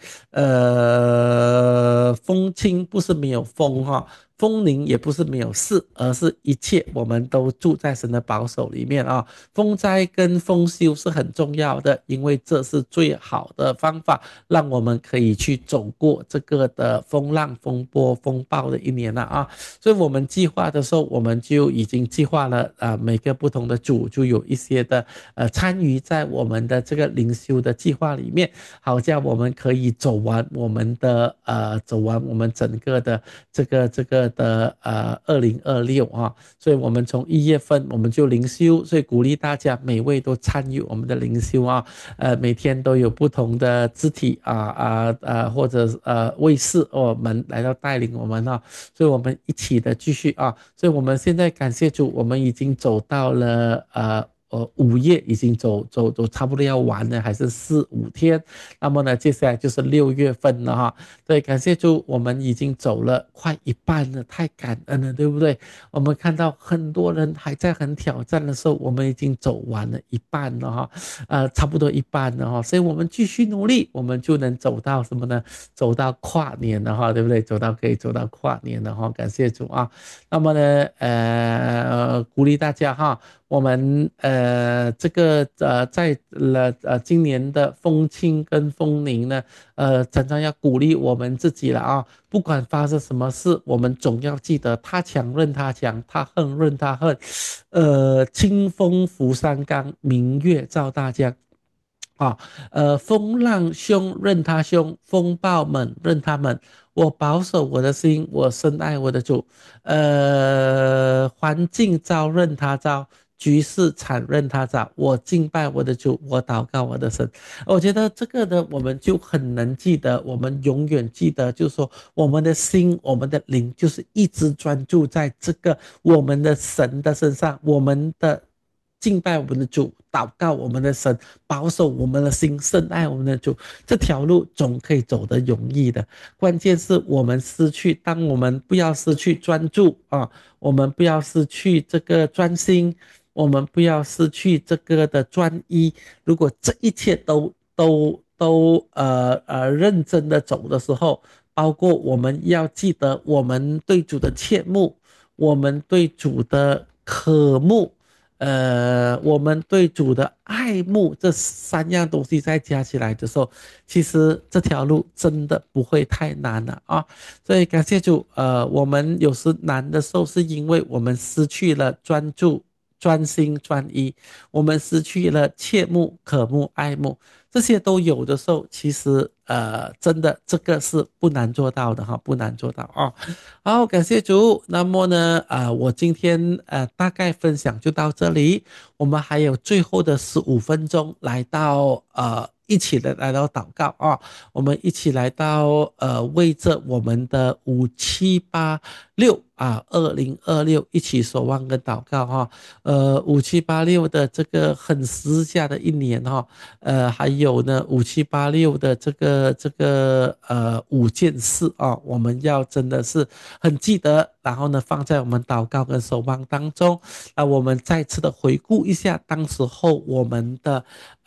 风清不是没有风哈，风宁也不是没有事，而是一切我们都住在神的保守里面啊。风灾跟丰收是很重要的，因为这是最好的方法，让我们可以去走过这个的风浪、风波、风暴的一年了啊。所以我们计划的时候，我们就已经计划了每个不同的组就有一些的参与在我们的这个灵修的计划里面，好像我们可以走完我们整个的这个的2026啊，所以我们从1月份我们就灵修，所以鼓励大家每位都参与我们的灵修啊，每天都有不同的肢体或者卫士我们来到带领我们啊，所以我们一起的继续啊，所以我们现在感谢主，我们已经走到了5月已经走差不多要完了，还是4、5天。那么呢，接下来就是6月份了哈。对，感谢主，我们已经走了快一半了，太感恩了，对不对？我们看到很多人还在很挑战的时候，我们已经走完了一半了哈，差不多一半了哈。所以我们继续努力，我们就能走到什么呢？走到跨年了哈，对不对？可以走到跨年了哈，感谢主啊。那么呢，鼓励大家哈。我们这个在今年的风清跟风宁呢，常常要鼓励我们自己了啊！不管发生什么事，我们总要记得他强任他强，他恨任他恨，清风拂山岗，明月照大江。风浪凶任他凶，风暴猛任他猛。我保守我的心，我深爱我的主。环境糟任他糟，局势惨任他糟。我敬拜我的主，我祷告我的神。我觉得这个呢，我们就很能记得，我们永远记得，就是说我们的心，我们的灵，就是一直专注在这个我们的神的身上，我们的敬拜我们的主，祷告我们的神，保守我们的心，深爱我们的主，这条路总可以走得容易的。关键是我们当我们不要失去专注啊，我们不要失去这个专心，我们不要失去这个的专一。如果这一切都认真的走的时候，包括我们要记得我们对主的切慕，我们对主的渴慕。我们对主的爱慕，这3样东西再加起来的时候，其实这条路真的不会太难了啊！所以感谢主，我们有时难的时候，是因为我们失去了专注、专心、专一，我们失去了切慕、渴慕、爱慕，这些都有的时候，其实真的这个是不难做到的哈，不难做到啊。好，感谢主。那么呢，我今天大概分享就到这里，我们还有最后的15分钟来到一起的来到祷告啊，我们一起来到为着我们的5786啊2026一起守望跟祷告哈。5786的这个很十架的一年哈，还有呢5786的这个5件事啊，我们要真的是很记得，然后呢放在我们祷告跟守望当中。我们再次的回顾一下当时候我们的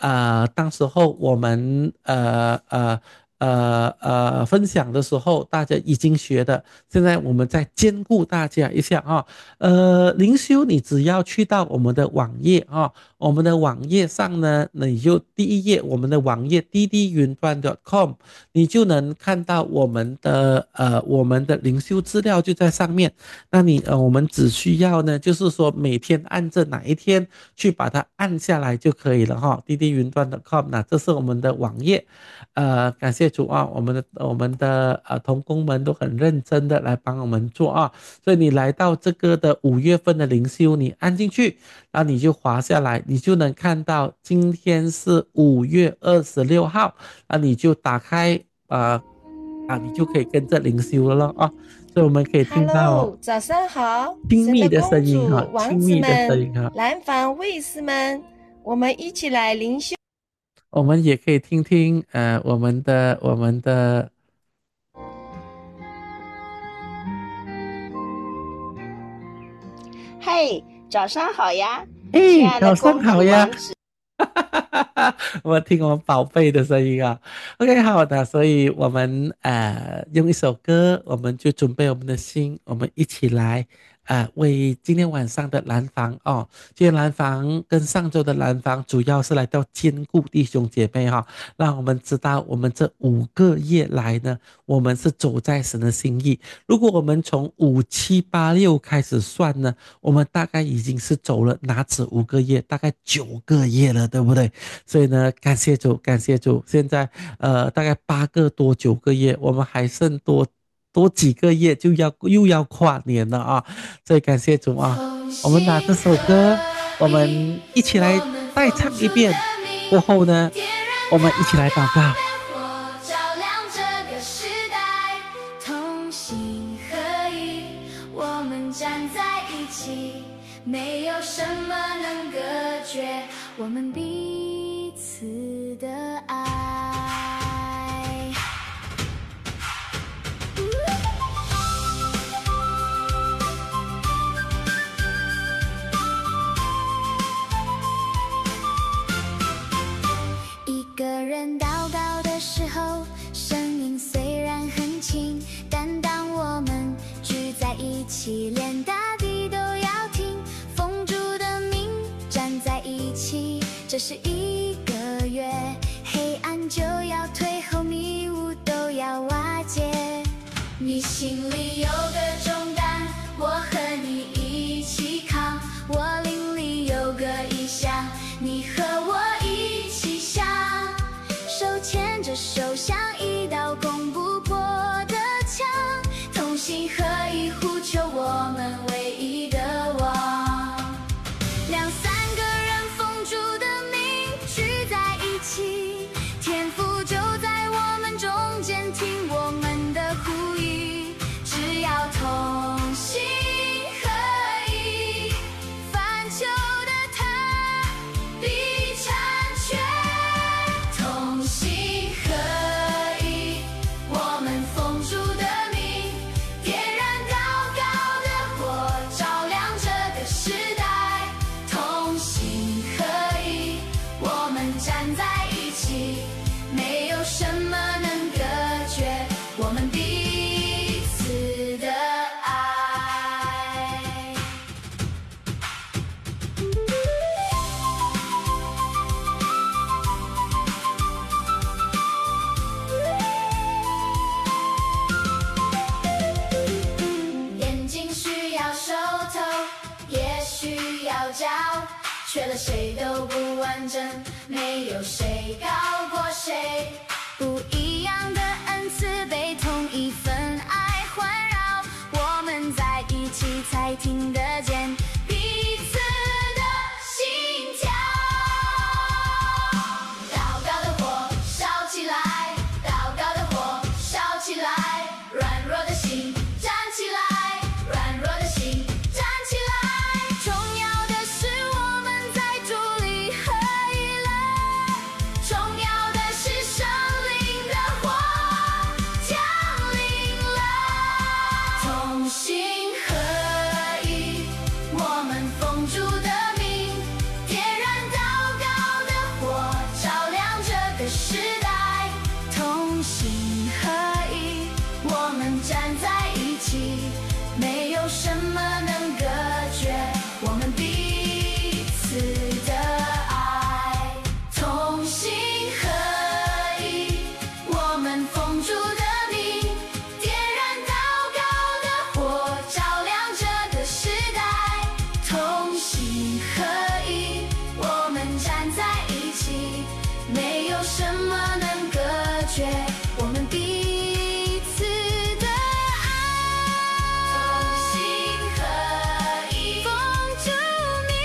分享的时候，大家已经学的，现在我们再兼顾大家一下啊。灵修你只要去到我们的网页啊，我们的网页上呢，你就第一页我们的网页滴滴云端 .com， 你就能看到我们的灵修资料就在上面。那我们只需要呢，就是说每天按着哪一天去把它按下来就可以了哈。滴滴云端 .com， 那这是我们的网页。感谢主啊，我们的同工们都很认真的来帮我们做啊，所以你来到这个的5月份的灵修，你按进去，然后你就滑下来，你就能看到今天是5月26号，你就打开你就可以跟着灵修了咯啊，所以我们可以听到 Hello， 早上好， 亲密的声音哈，亲密的声音哈， 蓝房卫士们，我们一起来灵修。 我们也可以听听我们的嘿，早上好呀！ 早上好呀！我听我们宝贝的声音啊。OK， 好的，所以我们用一首歌，我们就准备我们的心，我们一起来为今天晚上的蓝房哦。今天蓝房跟上周的蓝房主要是来到兼顾弟兄姐妹哈，让我们知道我们这5个月来呢，我们是走在神的心意。如果我们从5786开始算呢，我们大概已经是走了哪止5个月，大概9个月了，对不对？所以呢，感谢主，感谢主。现在大概8个多9个月，我们还剩多几个月就又要跨年了啊！所以感谢主啊！我们拿这首歌，我们一起来再唱一遍，过后呢，我们一起来祷告。 照亮这个时代，同心合一，我们站在一起，没有什么能隔绝我们彼此的爱。一个人祷告的时候，声音虽然很轻，但当我们聚在一起，连大地都要听。奉主的名站在一起，这是一个月，黑暗就要退后，迷雾都要瓦解。你心里有个重担，我和你一起扛。我灵里有个异象，你和我一起想。手牵着手，像一道攻不破的墙，同心合一，呼求我们唯一的王。2、3个人奉主的名聚在一起，天父就在我们中间，听我们的呼吁。只要同心合一，凡求的他必成全。同心合一，我们奉主的名，点燃祷告的火，照亮这个时代。同心合一，我们站在一起，没有什么能隔绝我们彼此的爱。眼睛需要手头，也需要脚，缺了谁都不完整，没有谁高过谁。不一样的恩赐被同一份爱环绕，我们在一起才听得见彼此的心跳。祷告的火心合一，我们奉主的名，点燃祷告的火，照亮这个时代。同心合一，我们站在一起，没有什么能隔绝我们彼此的爱。同心合一，我们奉主的名，点燃祷告的火，照亮这个时代。同心合一，我们站在一起，没有什么能隔绝我们彼此的爱。同心合一，奉主名，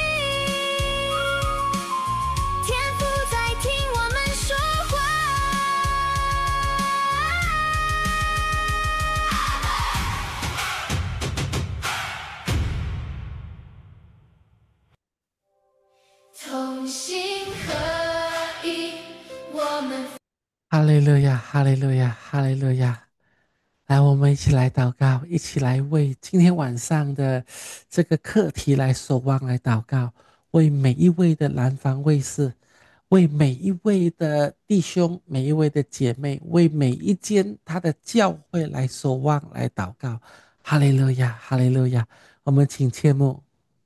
天父在听我们说话。同心合一，我们哈利路亚，哈利路亚，哈利路亚！来，我们一起来祷告，一起来为今天晚上的这个课题来守望，来祷告，为每一位的南方卫士，为每一位的弟兄，每一位的姐妹，为每一间他的教会来守望，来祷告。哈利路亚，哈利路亚！我们请切慕。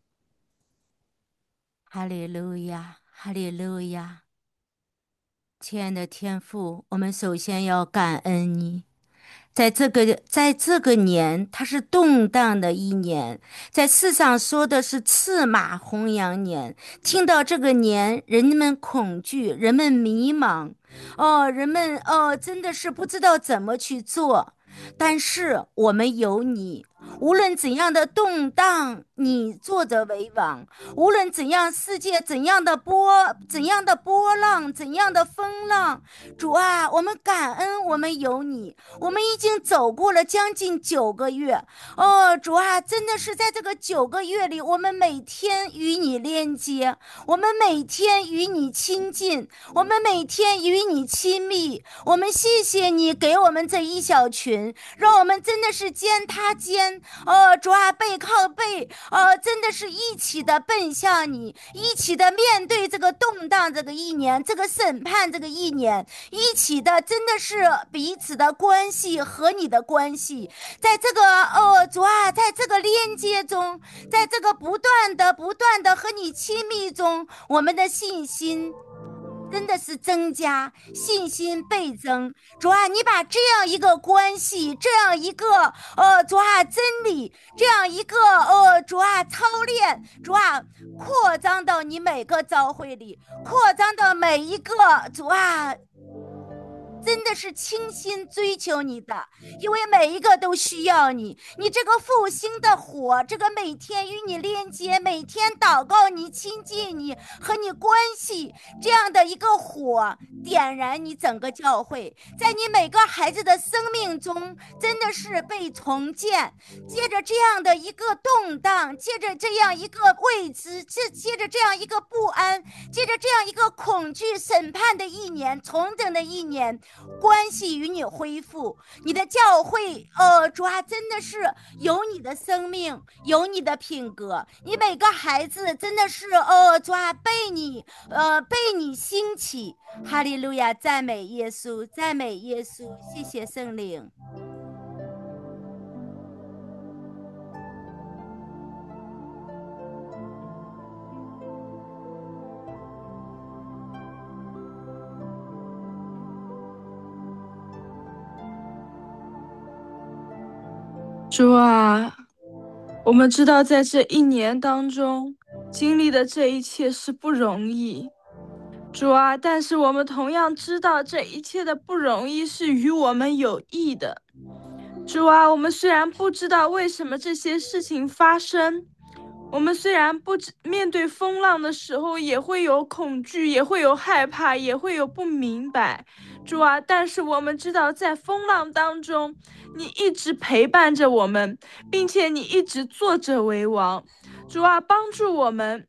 哈利路亚，哈利路亚！亲爱的天父，我们首先要感恩你，在这个年，它是动荡的一年，在世上说的是赤马红羊年。听到这个年，人们恐惧，人们迷茫，人们真的是不知道怎么去做。但是我们有你，无论怎样的动荡，你坐着为王；无论怎样世界怎样的波浪，怎样的风浪，主啊，我们感恩，我们有你。我们已经走过了将近9个月，主啊，真的是在这个9个月里，我们每天与你连接，我们每天与你亲近，我们每天与你亲密。我们谢谢你给我们这一小群，让我们真的是肩搭肩，主啊，背靠背，真的是一起的奔向你，一起的面对这个动荡这个一年，这个审判这个一年，一起的真的是彼此的关系和你的关系，在这个主啊，在这个连接中，在这个不断的和你亲密中，我们的信心真的是增加，信心倍增。主啊，你把这样一个关系，这样一个主啊真理，这样一个主啊操练，主啊扩张到你每个教会里，扩张到每一个主啊。真的是倾心追求你的，因为每一个都需要你。你这个复兴的火，这个每天与你连接，每天祷告你、亲近你和你关系，这样的一个火点燃你整个教会，在你每个孩子的生命中真的是被重建。接着这样的一个动荡，接着这样一个未知，接着这样一个不安，接着这样一个恐惧审判的一年，重整的一年，关系与你恢复，你的教会主啊，真的是有你的生命，有你的品格，你每个孩子真的是主啊，被你兴起。哈利路亚，赞美耶稣，赞美耶稣，谢谢圣灵。 主啊，我们知道在这一年当中经历的这一切是不容易，主啊，但是我们同样知道这一切的不容易是与我们有益的。主啊，我们虽然不知道为什么这些事情发生，我们虽然面对风浪的时候也会有恐惧，也会有害怕，也会有不明白，主啊，但是我们知道在风浪当中你一直陪伴着我们，并且你一直坐着为王。主啊，帮助我们，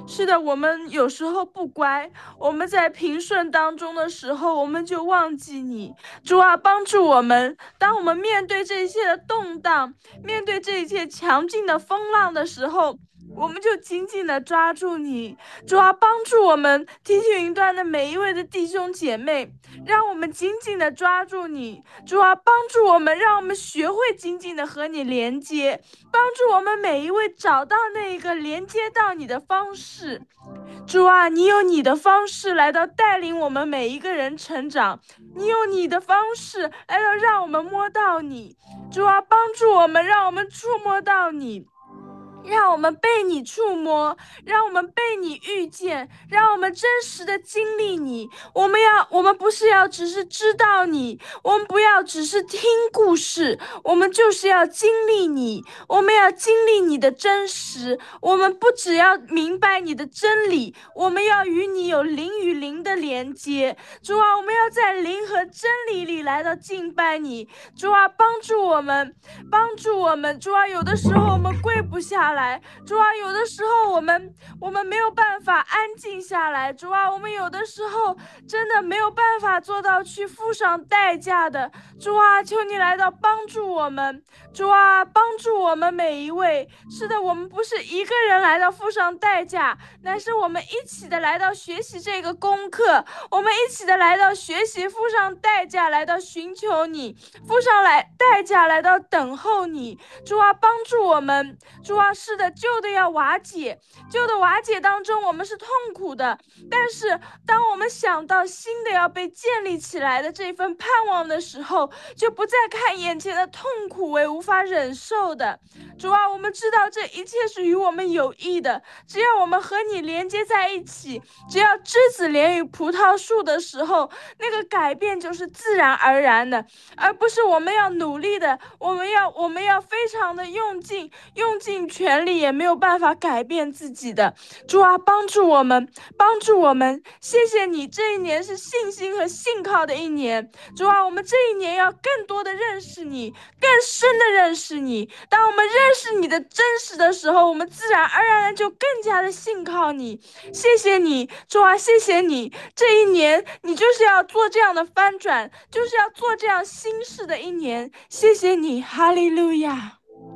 是的，我们有时候不乖，我们在平顺当中的时候，我们就忘记你。主啊，帮助我们，当我们面对这一切的动荡，面对这一切强劲的风浪的时候，我们就紧紧的抓住你。主啊，帮助我们提醒云端的每一位的弟兄姐妹，让我们紧紧的抓住你。主啊，帮助我们，让我们学会紧紧的和你连接。帮助我们每一位找到那一个连接到你的方式。主啊，你有你的方式来到带领我们每一个人成长，你有你的方式来到让我们摸到你。主啊，帮助我们，让我们触摸到你。让我们被你触摸，让我们被你遇见，让我们真实的经历你。我们不是要只是知道你，我们不要只是听故事，我们就是要经历你。我们要经历你的真实，我们不只要明白你的真理，我们要与你有灵与灵的连接。主啊，我们要在灵和真理里来到敬拜你。主啊，帮助我们，帮助我们。主啊，有的时候我们跪不下来，主啊，有的时候我们没有办法安静下来，主啊，我们有的时候真的没有办法做到去付上代价的。主啊，求你来到帮助我们。主啊，帮助我们每一位。是的，我们不是一个人来到付上代价，乃是我们一起的来到学习这个功课，我们一起的来到学习，付上代价来到寻求你，付上代价来到等候你。主啊，帮助我们。主啊，是的，旧的要瓦解，旧的瓦解当中我们是痛苦的，但是当我们想到新的要被建立起来的这份盼望的时候，就不再看眼前的痛苦为无法忍受的。主啊，我们知道这一切是与我们有益的，只要我们和你连接在一起，只要枝子连于葡萄树的时候，那个改变就是自然而然的，而不是我们要努力的，我们要非常的用尽全力也没有办法改变自己的。主啊，帮助我们，帮助我们。谢谢你，这一年是信心和信靠的一年。主啊，我们这一年要更多的认识你，更深的认识你。当我们认识你的真实的时候，我们自然而然的就更加的信靠你。谢谢你，主啊，谢谢你，这一年你就是要做这样的翻转，就是要做这样新事的一年。谢谢你，哈利路亚。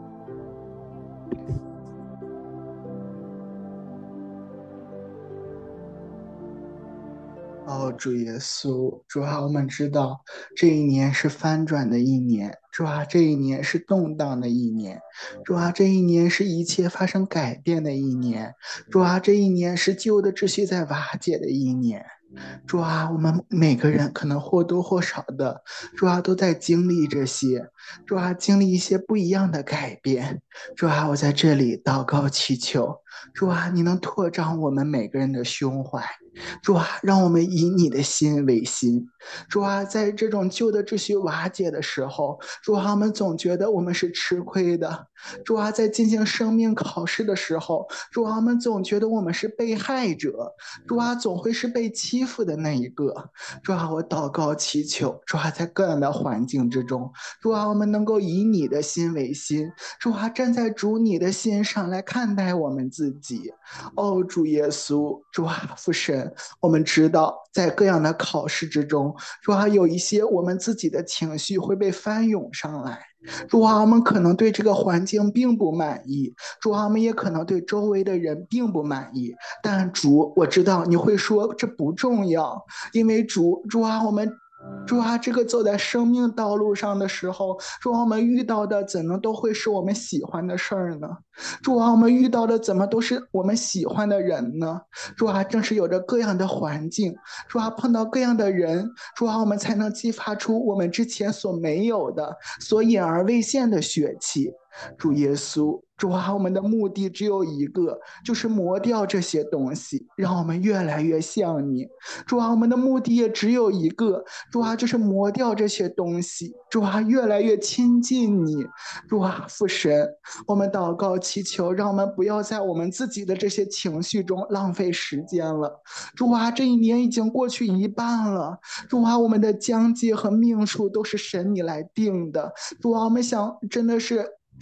哦，主耶稣，主啊，我们知道这一年是翻转的一年，主啊，这一年是动荡的一年，主啊，这一年是一切发生改变的一年，主啊，这一年是旧的秩序在瓦解的一年。主啊，我们每个人可能或多或少的，主啊，都在经历这些，主啊，经历一些不一样的改变。主啊，我在这里祷告祈求，主啊，你能拓张我们每个人的胸怀。主啊，让我们以你的心为心。主啊，在这种旧的秩序瓦解的时候，主啊，我们总觉得我们是吃亏的。主啊，在进行生命考试的时候，主啊，我们总觉得我们是被害者。主啊，总会是被欺负的那一个。主啊，我祷告祈求，主啊，在各样的环境之中，主啊，我们能够以你的心为心。主啊，站在主你的心上来看待我们自己。哦，主耶稣，主啊，父神，我们知道在各样的考试之中，主啊，有一些我们自己的情绪会被翻涌上来。主啊，我们可能对这个环境并不满意，主啊，我们也可能对周围的人并不满意，但主，我知道你会说这不重要，因为主啊，主啊，这个走在生命道路上的时候，主啊，我们遇到的怎能都会是我们喜欢的事儿呢？主啊，我们遇到的怎么都是我们喜欢的人呢？主啊，正是有着各样的环境，主啊，碰到各样的人，主啊，我们才能激发出我们之前所没有的、所隐而未现的血气。主耶稣，主啊，我们的目的只有一个，就是磨掉这些东西，让我们越来越像你。主啊，我们的目的也只有一个，主啊，就是磨掉这些东西，主啊，越来越亲近你。主啊，父神，我们祷告祈求，让我们不要在我们自己的这些情绪中浪费时间了。主啊，这一年已经过去一半了，主啊，我们的疆界和命数都是神你来定的。主啊，我们想真的是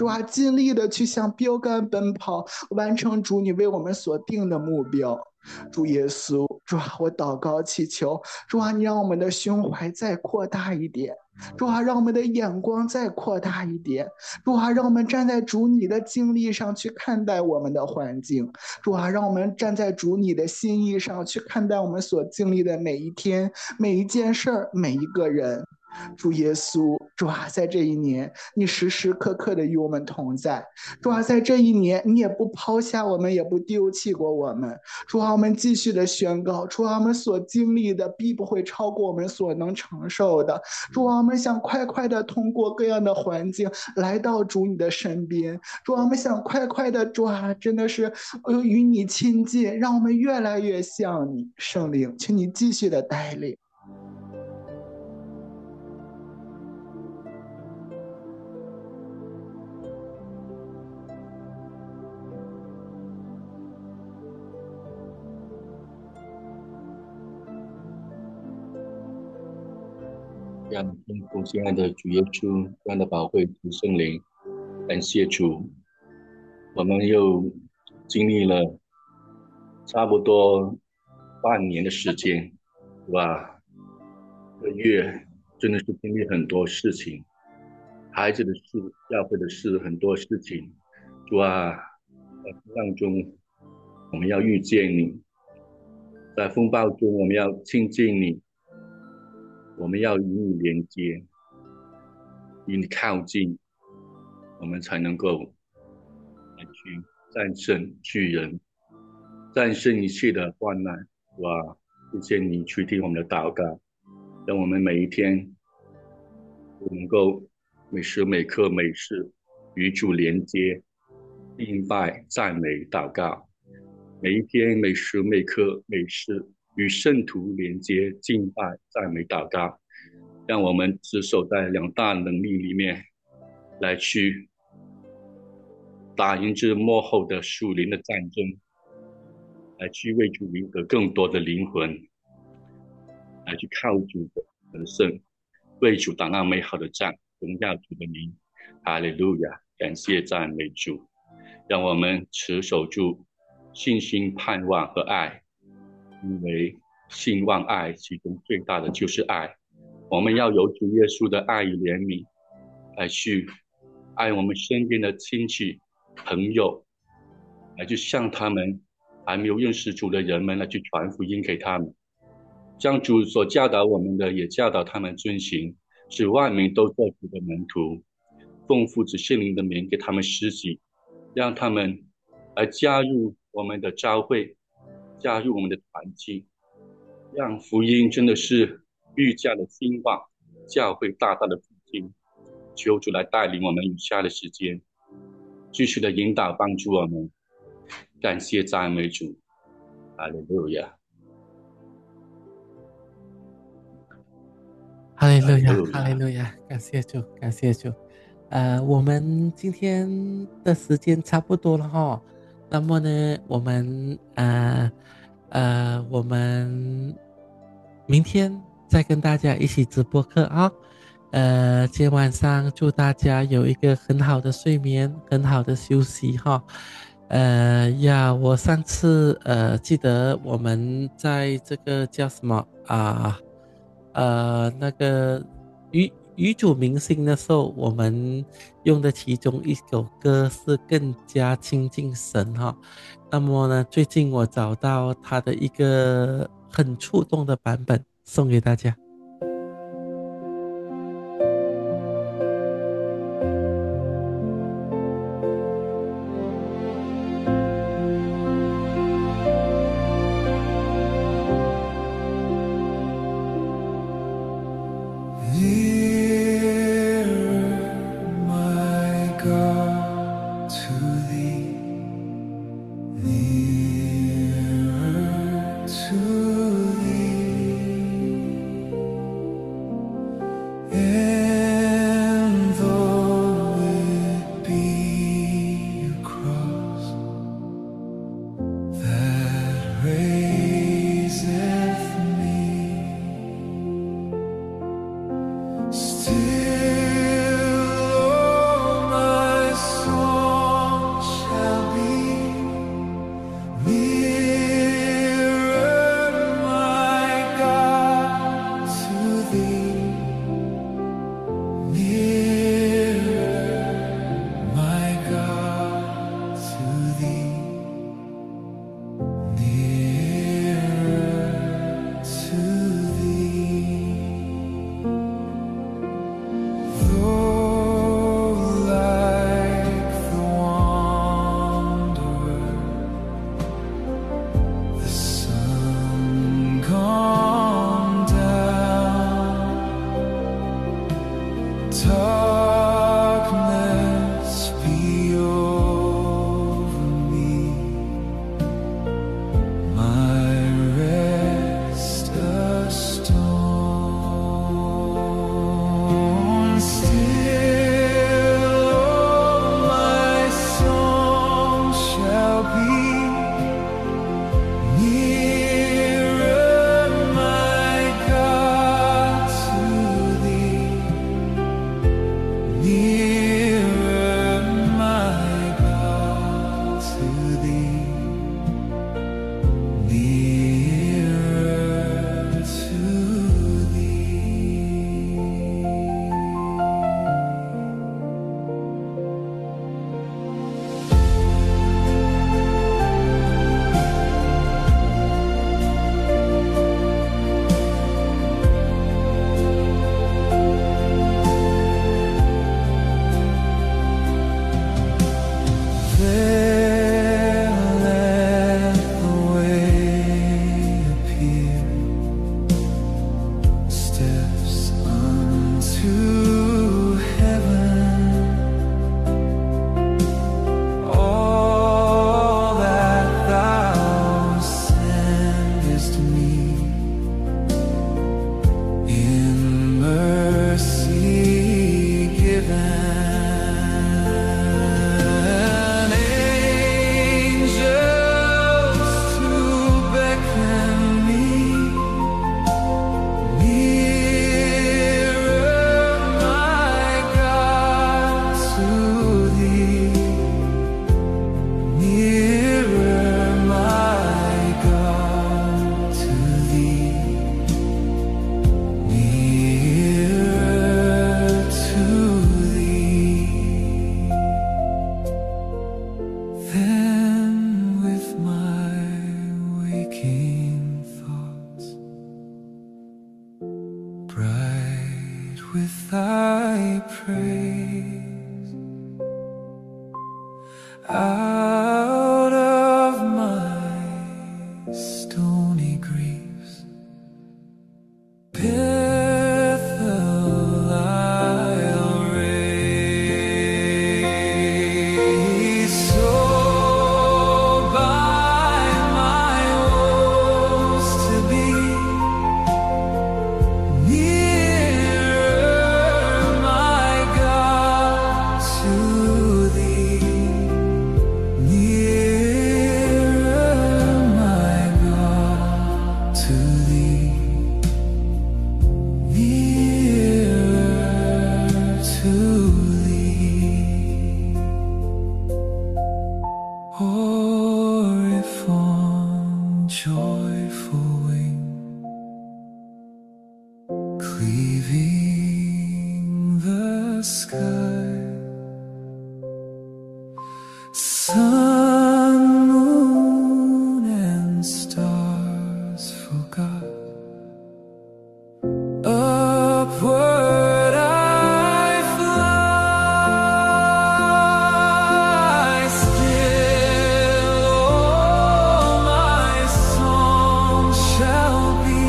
主啊，尽力的去向标杆奔跑，完成主你为我们所定的目标。主耶稣，主啊，我祷告祈求，主啊，你让我们的胸怀再扩大一点，主啊，让我们的眼光再扩大一点，主啊，让我们站在主你的经历上去看待我们的环境，主啊，让我们站在主你的心意上去看待我们所经历的每一天、每一件事儿、每一个人。主耶稣，主啊，在这一年，你时时刻刻的与我们同在。主啊，在这一年，你也不抛下我们，也不丢弃过我们。主啊，我们继续的宣告，主啊，我们所经历的必不会超过我们所能承受的。主啊，我们想快快的通过各样的环境来到主你的身边。主啊，我们想快快的，主啊，真的是与你亲近，让我们越来越像你。圣灵，请你继续的带领。 这样的天父，亲爱的主耶稣，这样的宝贵主圣灵，感谢主，我们又经历了差不多半年的时间，是吧？这个月真的是经历很多事情，孩子的事、教会的事，很多事情。主啊，在风浪中我们要遇见你，在风暴中我们要亲近你，我们要与你连接，与你靠近，我们才能够来去战胜巨人，战胜一切的患难。哇！谢谢你去听我们的祷告，让我们每一天都能够每时每刻每事与主连接，敬拜、赞美、祷告。每一天每时每刻每事与圣徒连接，敬拜、赞美、祷告，让我们只守在两大能力里面，来去打赢这幕后的属灵的战争，来去为主赢得更多的灵魂，来去靠主得胜，为主打那美好的仗，荣耀主的名。哈利路亚！感谢赞美主，让我们持守住信心、盼望和爱，因为信望爱其中最大的就是爱。我们要有主耶稣的爱与怜悯，来去爱我们身边的亲戚朋友，来去向他们还没有认识主的人们来去传福音给他们，将主所教导我们的也教导他们遵行，使万民都做主的门徒，奉父子圣灵的名给他们施洗，让他们来加入我们的教会，加入我们的团契，让福音真的是愈加的兴旺，教会大大的复兴。求主来带领我们余下的时间，继续的引导帮助我们。感谢赞美主，哈利路亚， 哈利路亚，哈利路亚！感谢主，感谢主。我们今天的时间差不多了哈。那么呢，我们明天再跟大家一起直播课啊。今天晚上祝大家有一个很好的睡眠，很好的休息哈。我上次记得我们在这个叫什么那个与主明星的时候，我们用的其中一首歌是更加亲近神哈。那么呢，最近我找到他的一个很触动的版本，送给大家。 Still, oh my soul. Then with my waking thoughts, bright with thy praise, out of my stony griefs, Bethel I'll raise. So by my woes to be nearer, my God, to thee, nearer, my God, to thee, nearer to thee. Or if on joyful wing, cleaving the sky, sun, moon, and stars forgot, upward I fly. Still, oh, my song shall be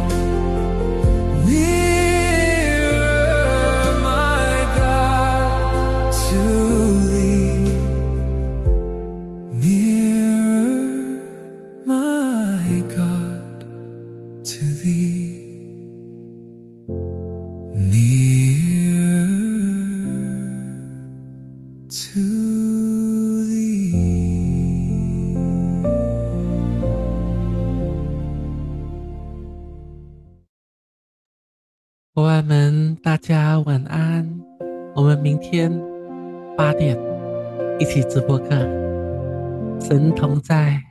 nearer, my God, to thee, nearer, my God, to thee, nearer to thee. 伙伴们，大家晚安。我们明天8点一起直播课，神同在，